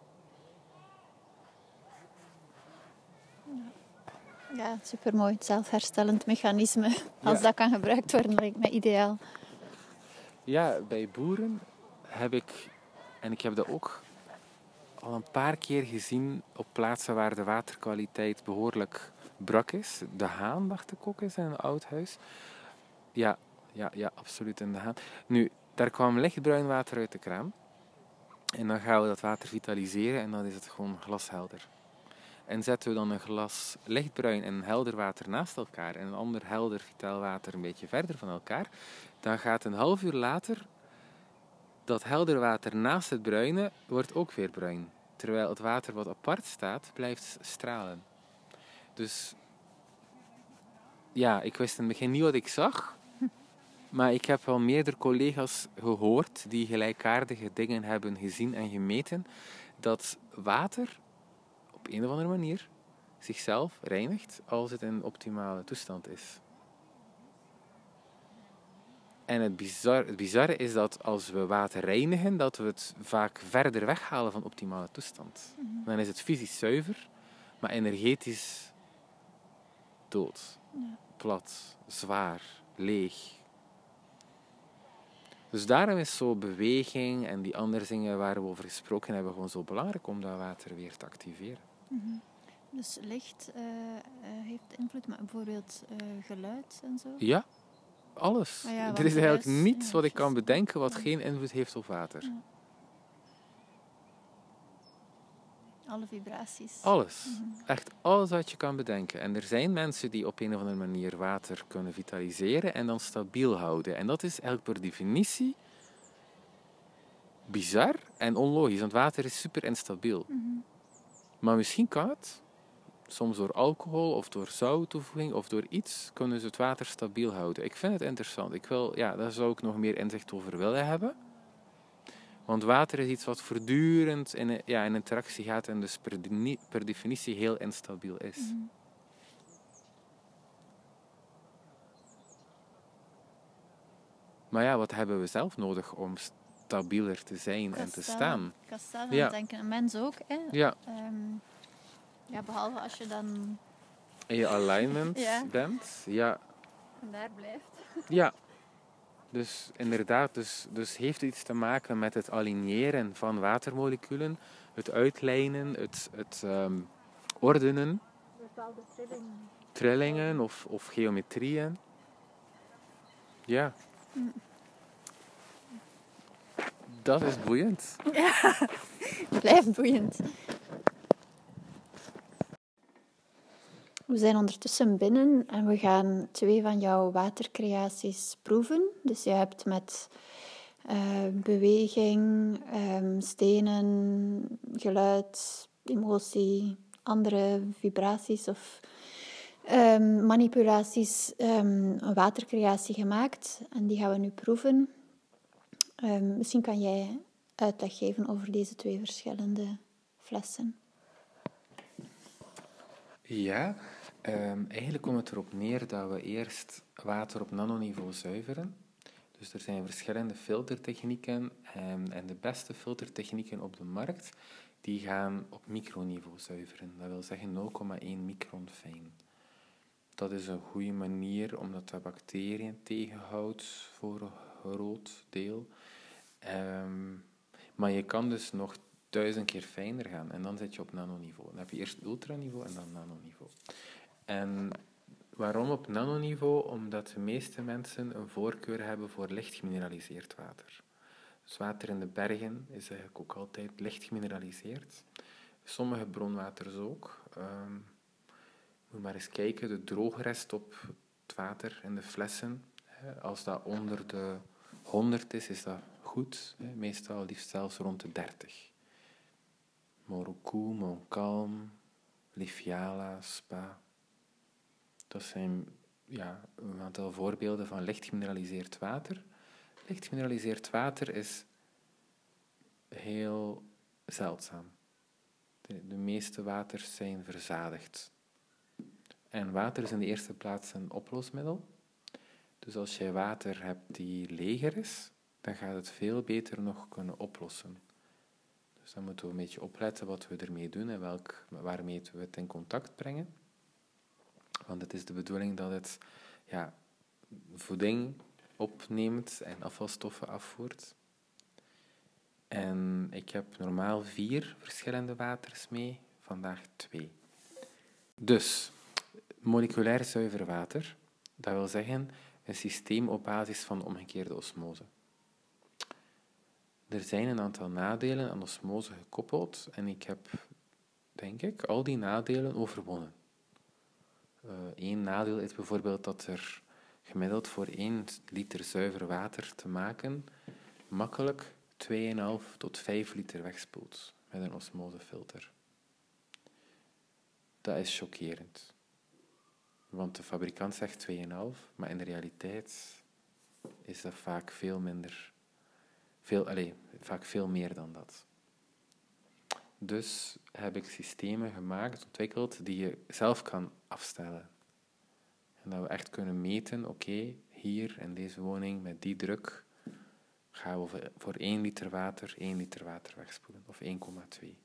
Ja, supermooi. Het zelfherstellend mechanisme. Als ja. dat kan gebruikt worden, lijkt mij ideaal. Ja, bij boeren heb ik, en ik heb dat ook al een paar keer gezien op plaatsen waar de waterkwaliteit behoorlijk brak is. De Haan, dacht ik ook, is in een oud huis. Ja, ja, ja, absoluut in de Haan. Nu, daar kwam lichtbruin water uit de kraan. En dan gaan we dat water vitaliseren en dan is het gewoon glashelder. En zetten we dan een glas lichtbruin en helder water naast elkaar en een ander helder vitaal water een beetje verder van elkaar, dan gaat een half uur later dat helder water naast het bruine wordt ook weer bruin. Terwijl het water wat apart staat, blijft stralen. Dus ja, ik wist in het begin niet wat ik zag. Maar ik heb wel meerdere collega's gehoord die gelijkaardige dingen hebben gezien en gemeten. Dat water op een of andere manier zichzelf reinigt als het in optimale toestand is. En het, bizar, het bizarre is dat als we water reinigen, dat we het vaak verder weghalen van optimale toestand. Mm-hmm. Dan is het fysisch zuiver, maar energetisch dood. Ja. Plat, zwaar, leeg. Dus daarom is zo beweging en die andere dingen waar we over gesproken hebben gewoon zo belangrijk om dat water weer te activeren. Mm-hmm. Dus licht uh, uh, heeft invloed, maar bijvoorbeeld uh, geluid en zo? Ja, alles. Ah ja, er is eigenlijk is, niets ja, wat ik kan bedenken wat ja. geen invloed heeft op water. Ja. Alle vibraties. Alles. Mm-hmm. Echt alles wat je kan bedenken. En er zijn mensen die op een of andere manier water kunnen vitaliseren en dan stabiel houden. En dat is eigenlijk per definitie bizar en onlogisch, want water is super instabiel. Mm-hmm. Maar misschien kan het, soms door alcohol of door zouttoevoeging of door iets, kunnen ze het water stabiel houden. Ik vind het interessant. Ik wil, ja, daar zou ik nog meer inzicht over willen hebben. Want water is iets wat voortdurend in, ja, in interactie gaat en dus per, de, per definitie heel instabiel is. Mm-hmm. Maar ja, wat hebben we zelf nodig om stabieler te zijn Kastaan, en te staan? Ik kan staan en ja. denken, een mens ook. Hè? Ja. Um, ja, behalve als je dan... in je alignment ja. bent. Ja. En daar blijft. Ja. Dus inderdaad, dus, dus heeft het iets te maken met het aligneren van watermoleculen, het uitlijnen, het, het um, ordenen, bepaalde trillingen, trillingen of, of geometrieën. Ja. Mm. Dat is boeiend. Ja, blijft boeiend. We zijn ondertussen binnen en we gaan twee van jouw watercreaties proeven. Dus je hebt met uh, beweging, um, stenen, geluid, emotie, andere vibraties of um, manipulaties um, een watercreatie gemaakt. En die gaan we nu proeven. Um, misschien kan jij uitleg geven over deze twee verschillende flessen. Ja, um, eigenlijk komt het erop neer dat we eerst water op nanoniveau zuiveren. Dus er zijn verschillende filtertechnieken um, en de beste filtertechnieken op de markt, die gaan op microniveau zuiveren. Dat wil zeggen nul komma één micron fijn. Dat is een goede manier omdat dat bacteriën tegenhoudt voor een groot deel. Um, maar je kan dus nog duizend keer fijner gaan en dan zit je op nanoniveau. Dan heb je eerst ultraniveau en dan nanoniveau. En waarom op nanoniveau? Omdat de meeste mensen een voorkeur hebben voor licht gemineraliseerd water. Dus water in de bergen is eigenlijk ook altijd licht gemineraliseerd. Sommige bronwaters ook. Um, moet maar eens kijken, de droogrest op het water in de flessen, als dat onder de honderd is, is dat goed. Meestal liefst zelfs rond de dertig. Morocco, Montcalm, Lifiala, Spa. Dat zijn ja, een aantal voorbeelden van licht gemineraliseerd water. Licht gemineraliseerd water is heel zeldzaam. De, de meeste waters zijn verzadigd. En water is in de eerste plaats een oplosmiddel. Dus als je water hebt die leger is, dan gaat het veel beter nog kunnen oplossen. Dus dan moeten we een beetje opletten wat we ermee doen en welk, waarmee we het in contact brengen. Want het is de bedoeling dat het ja, voeding opneemt en afvalstoffen afvoert. En ik heb normaal vier verschillende waters mee, vandaag twee. Dus, moleculair zuiver water, dat wil zeggen een systeem op basis van omgekeerde osmose. Er zijn een aantal nadelen aan osmose gekoppeld en ik heb, denk ik, al die nadelen overwonnen. Eén uh, nadeel is bijvoorbeeld dat er gemiddeld voor één liter zuiver water te maken makkelijk twee komma vijf tot vijf liter wegspoelt met een osmosefilter. Dat is chockerend. Want de fabrikant zegt twee komma vijf, maar in de realiteit is dat vaak veel minder. Veel, allez, vaak veel meer dan dat. Dus heb ik systemen gemaakt, ontwikkeld, die je zelf kan afstellen. En dat we echt kunnen meten, oké, okay, hier in deze woning met die druk gaan we voor één liter water één liter water wegspoelen, of één komma twee.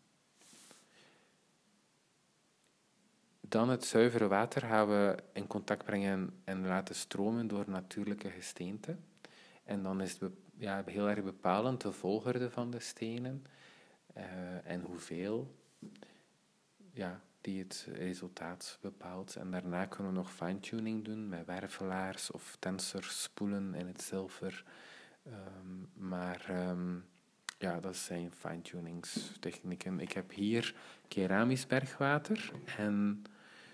Dan het zuivere water gaan we in contact brengen en laten stromen door natuurlijke gesteente. En dan is het ja, heel erg bepalend de volgorde van de stenen uh, en hoeveel ja, die het resultaat bepaalt. En daarna kunnen we nog fine-tuning doen met wervelaars of tensorspoelen in het zilver. Um, maar um, ja, dat zijn fine-tuningstechnieken. Ik heb hier keramisch bergwater en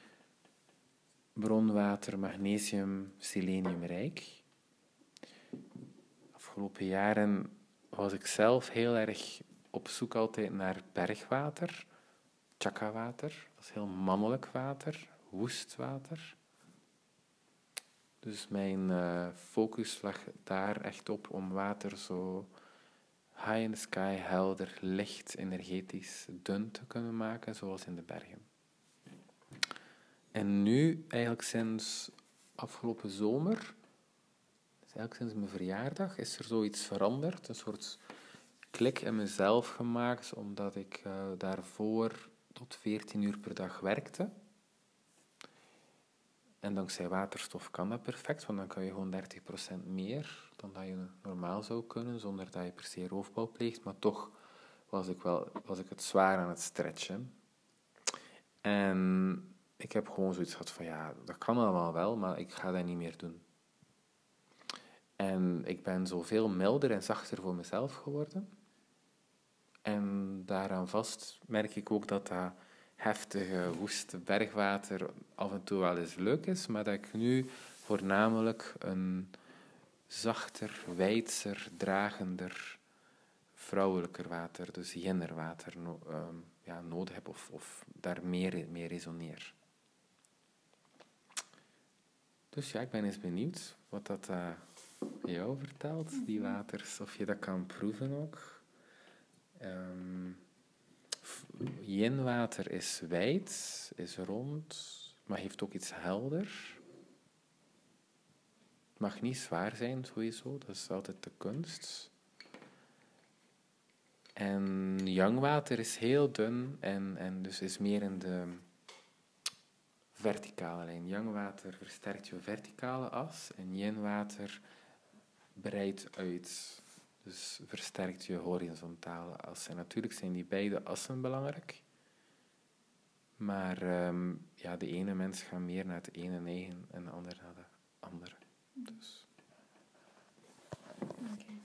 bronwater, magnesium, seleniumrijk. Afgelopen jaren was ik zelf heel erg op zoek altijd naar bergwater, chakra-water, dat is heel mannelijk water, woest water. Dus mijn uh, focus lag daar echt op om water zo high in the sky, helder, licht, energetisch, dun te kunnen maken, zoals in de bergen. En nu, eigenlijk sinds afgelopen zomer, dus eigenlijk sinds mijn verjaardag, is er zoiets veranderd. Een soort klik in mezelf gemaakt, omdat ik uh, daarvoor tot veertien uur per dag werkte. En dankzij waterstof kan dat perfect, want dan kan je gewoon dertig procent meer dan dat je normaal zou kunnen, zonder dat je per se roofbouw pleegt. Maar toch was ik, wel, was ik het zwaar aan het stretchen. En ik heb gewoon zoiets gehad van, ja, dat kan allemaal wel, maar ik ga dat niet meer doen. En ik ben zoveel milder en zachter voor mezelf geworden. En daaraan vast merk ik ook dat dat heftige, woeste bergwater af en toe wel eens leuk is, maar dat ik nu voornamelijk een zachter, wijdser, dragender, vrouwelijker water, dus yin-water, no, um, ja, nodig heb of, of daar meer mee resoneer. Dus ja, ik ben eens benieuwd wat dat uh, jou vertelt, die waters, of je dat kan proeven ook. Um, Yin-water is wijd, is rond, maar heeft ook iets helder. Het mag niet zwaar zijn, sowieso, dat is altijd de kunst. En yang-water is heel dun en, en dus is meer in de verticale lijn. Yang-water versterkt je verticale as en yin-water breidt uit. Dus versterkt je horizontale as. En natuurlijk zijn die beide assen belangrijk. Maar um, ja, de ene mens gaat meer naar het ene eigen en de andere naar de andere. Dus. Okay.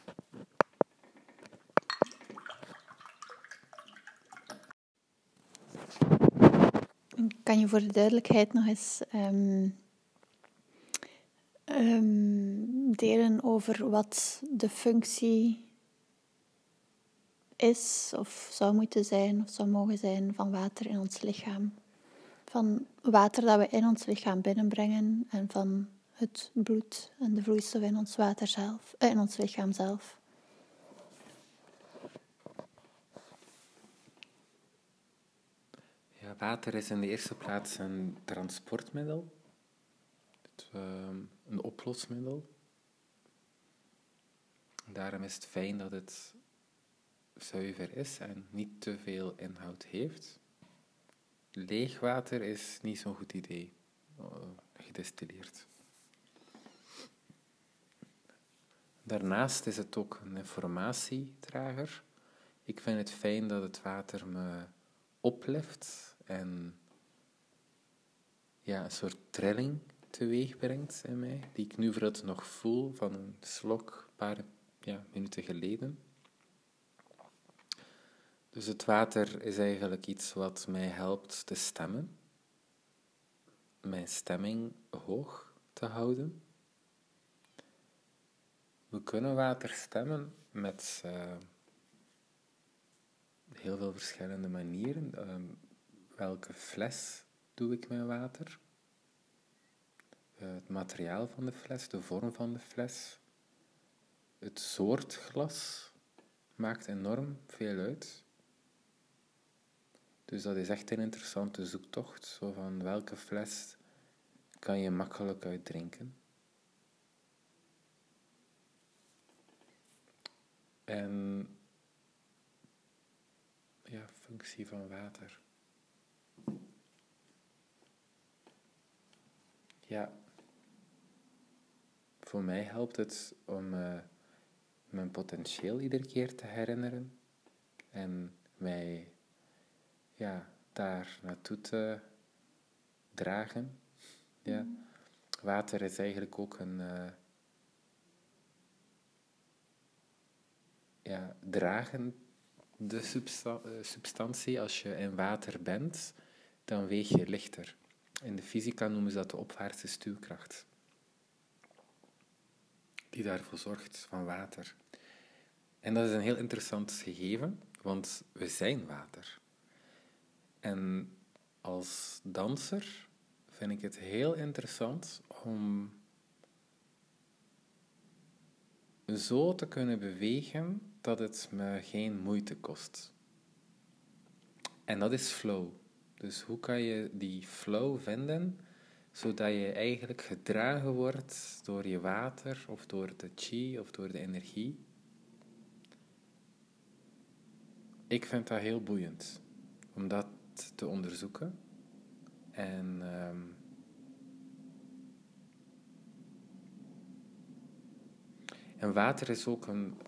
Kan je voor de duidelijkheid nog eens um, um, delen over wat de functie is of zou moeten zijn of zou mogen zijn van water in ons lichaam? Van water dat we in ons lichaam binnenbrengen en van het bloed en de vloeistof in ons water zelf, eh, in ons lichaam zelf. Ja, water is in de eerste plaats een transportmiddel, het, uh, een oplosmiddel. Daarom is het fijn dat het zuiver is en niet te veel inhoud heeft. Leeg water is niet zo'n goed idee, uh, gedistilleerd. Daarnaast is het ook een informatiedrager. Ik vind het fijn dat het water me oplift en ja, een soort trilling teweeg brengt in mij, die ik nu vooral nog voel van een slok een paar ja, minuten geleden. Dus het water is eigenlijk iets wat mij helpt te stemmen, mijn stemming hoog te houden. We kunnen water stemmen met uh, heel veel verschillende manieren. Uh, welke fles doe ik met water? Uh, het materiaal van de fles, de vorm van de fles, het soort glas maakt enorm veel uit. Dus dat is echt een interessante zoektocht, zo van welke fles kan je makkelijk uit drinken. En ja, functie van water. Ja, voor mij helpt het om uh, mijn potentieel iedere keer te herinneren en mij ja, daar naartoe te dragen. Ja. Water is eigenlijk ook een uh, ja, dragende substa- uh, substantie. Als je in water bent, dan weeg je lichter. In de fysica noemen ze dat de opwaartse stuwkracht, die daarvoor zorgt van water. En dat is een heel interessant gegeven, want we zijn water. En als danser vind ik het heel interessant om zo te kunnen bewegen dat het me geen moeite kost. En dat is flow. Dus hoe kan je die flow vinden, zodat je eigenlijk gedragen wordt door je water, of door de chi, of door de energie? Ik vind dat heel boeiend, om dat te onderzoeken. En um, en water is ook een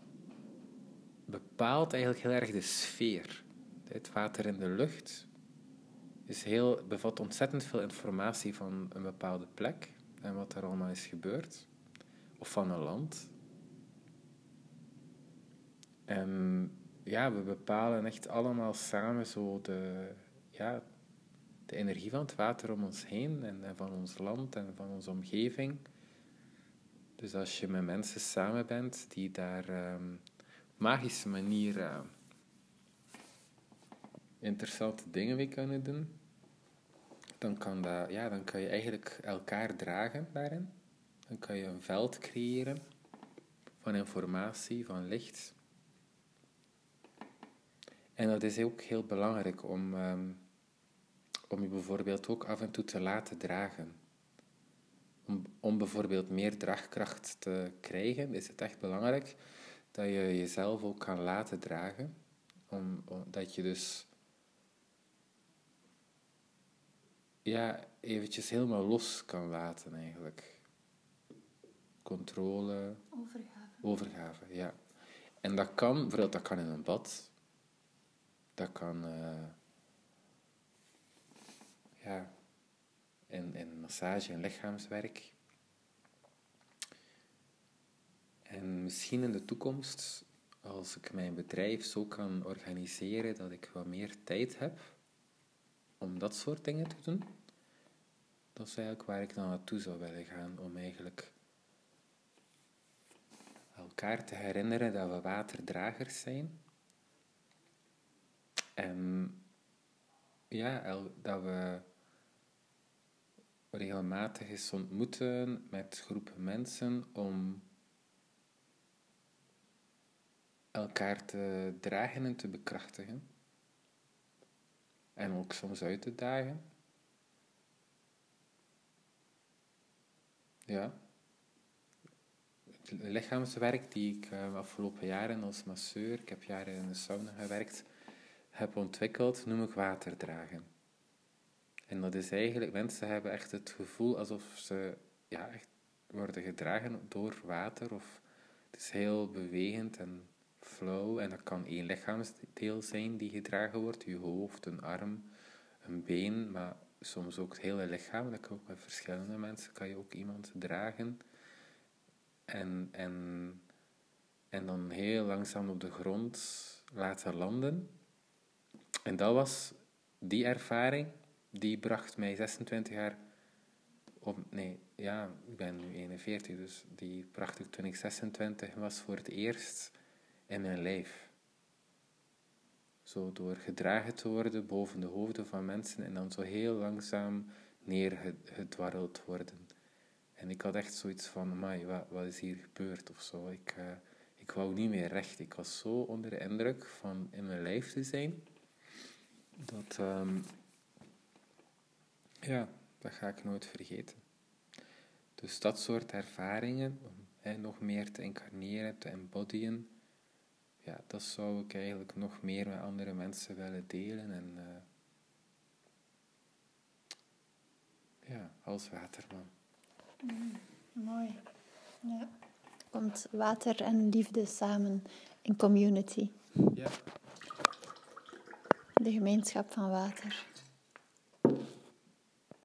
bepaalt eigenlijk heel erg de sfeer. Het water in de lucht is heel, bevat ontzettend veel informatie van een bepaalde plek en wat er allemaal is gebeurd, of van een land. En ja, we bepalen echt allemaal samen zo de, ja, de energie van het water om ons heen en, en van ons land en van onze omgeving. Dus als je met mensen samen bent die daar um, op magische manier uh, interessante dingen mee kunnen doen, dan kan, dat, ja, dan kan je eigenlijk elkaar dragen daarin. Dan kan je een veld creëren van informatie, van licht. En dat is ook heel belangrijk om, um, om je bijvoorbeeld ook af en toe te laten dragen. Om, om bijvoorbeeld meer draagkracht te krijgen, is het echt belangrijk dat je jezelf ook kan laten dragen. Om, om, dat je dus ja, eventjes helemaal los kan laten eigenlijk. Controle. Overgave. Overgave, ja. En dat kan, bijvoorbeeld dat kan in een bad. Dat kan uh, ja, in, in massage en lichaamswerk. En misschien in de toekomst, als ik mijn bedrijf zo kan organiseren dat ik wat meer tijd heb om dat soort dingen te doen, dat is eigenlijk waar ik dan naartoe zou willen gaan, om eigenlijk elkaar te herinneren dat we waterdragers zijn. En ja, el, dat we regelmatig eens ontmoeten met groepen mensen om elkaar te dragen en te bekrachtigen. En ook soms uit te dagen. Ja. Het lichaamswerk die ik uh, afgelopen jaren als masseur, ik heb jaren in de sauna gewerkt, heb ontwikkeld, noem ik waterdragen. En dat is eigenlijk, mensen hebben echt het gevoel alsof ze ja, echt worden gedragen door water. Of het is heel bewegend en flow. En dat kan één lichaamsdeel zijn die gedragen wordt. Je hoofd, een arm, een been. Maar soms ook het hele lichaam. Dat kan ook met verschillende mensen. Kan je ook iemand dragen. En, en, en dan heel langzaam op de grond laten landen. En dat was die ervaring. Die bracht mij zesentwintig jaar op... Nee, ja, ik ben nu eenenveertig. Dus die bracht ik toen ik zesentwintig was voor het eerst in mijn lijf. Zo door gedragen te worden boven de hoofden van mensen en dan zo heel langzaam neergedwarreld worden. En ik had echt zoiets van, amai, wat, wat is hier gebeurd of zo. Ik, uh, ik wou niet meer recht. Ik was zo onder de indruk van in mijn lijf te zijn. Dat, um, ja, dat ga ik nooit vergeten. Dus dat soort ervaringen, om hè, nog meer te incarneren, te embodyen, ja, dat zou ik eigenlijk nog meer met andere mensen willen delen. En uh, ja, als waterman. Mm, mooi. Ja. Komt water en liefde samen in community. Ja. De gemeenschap van water.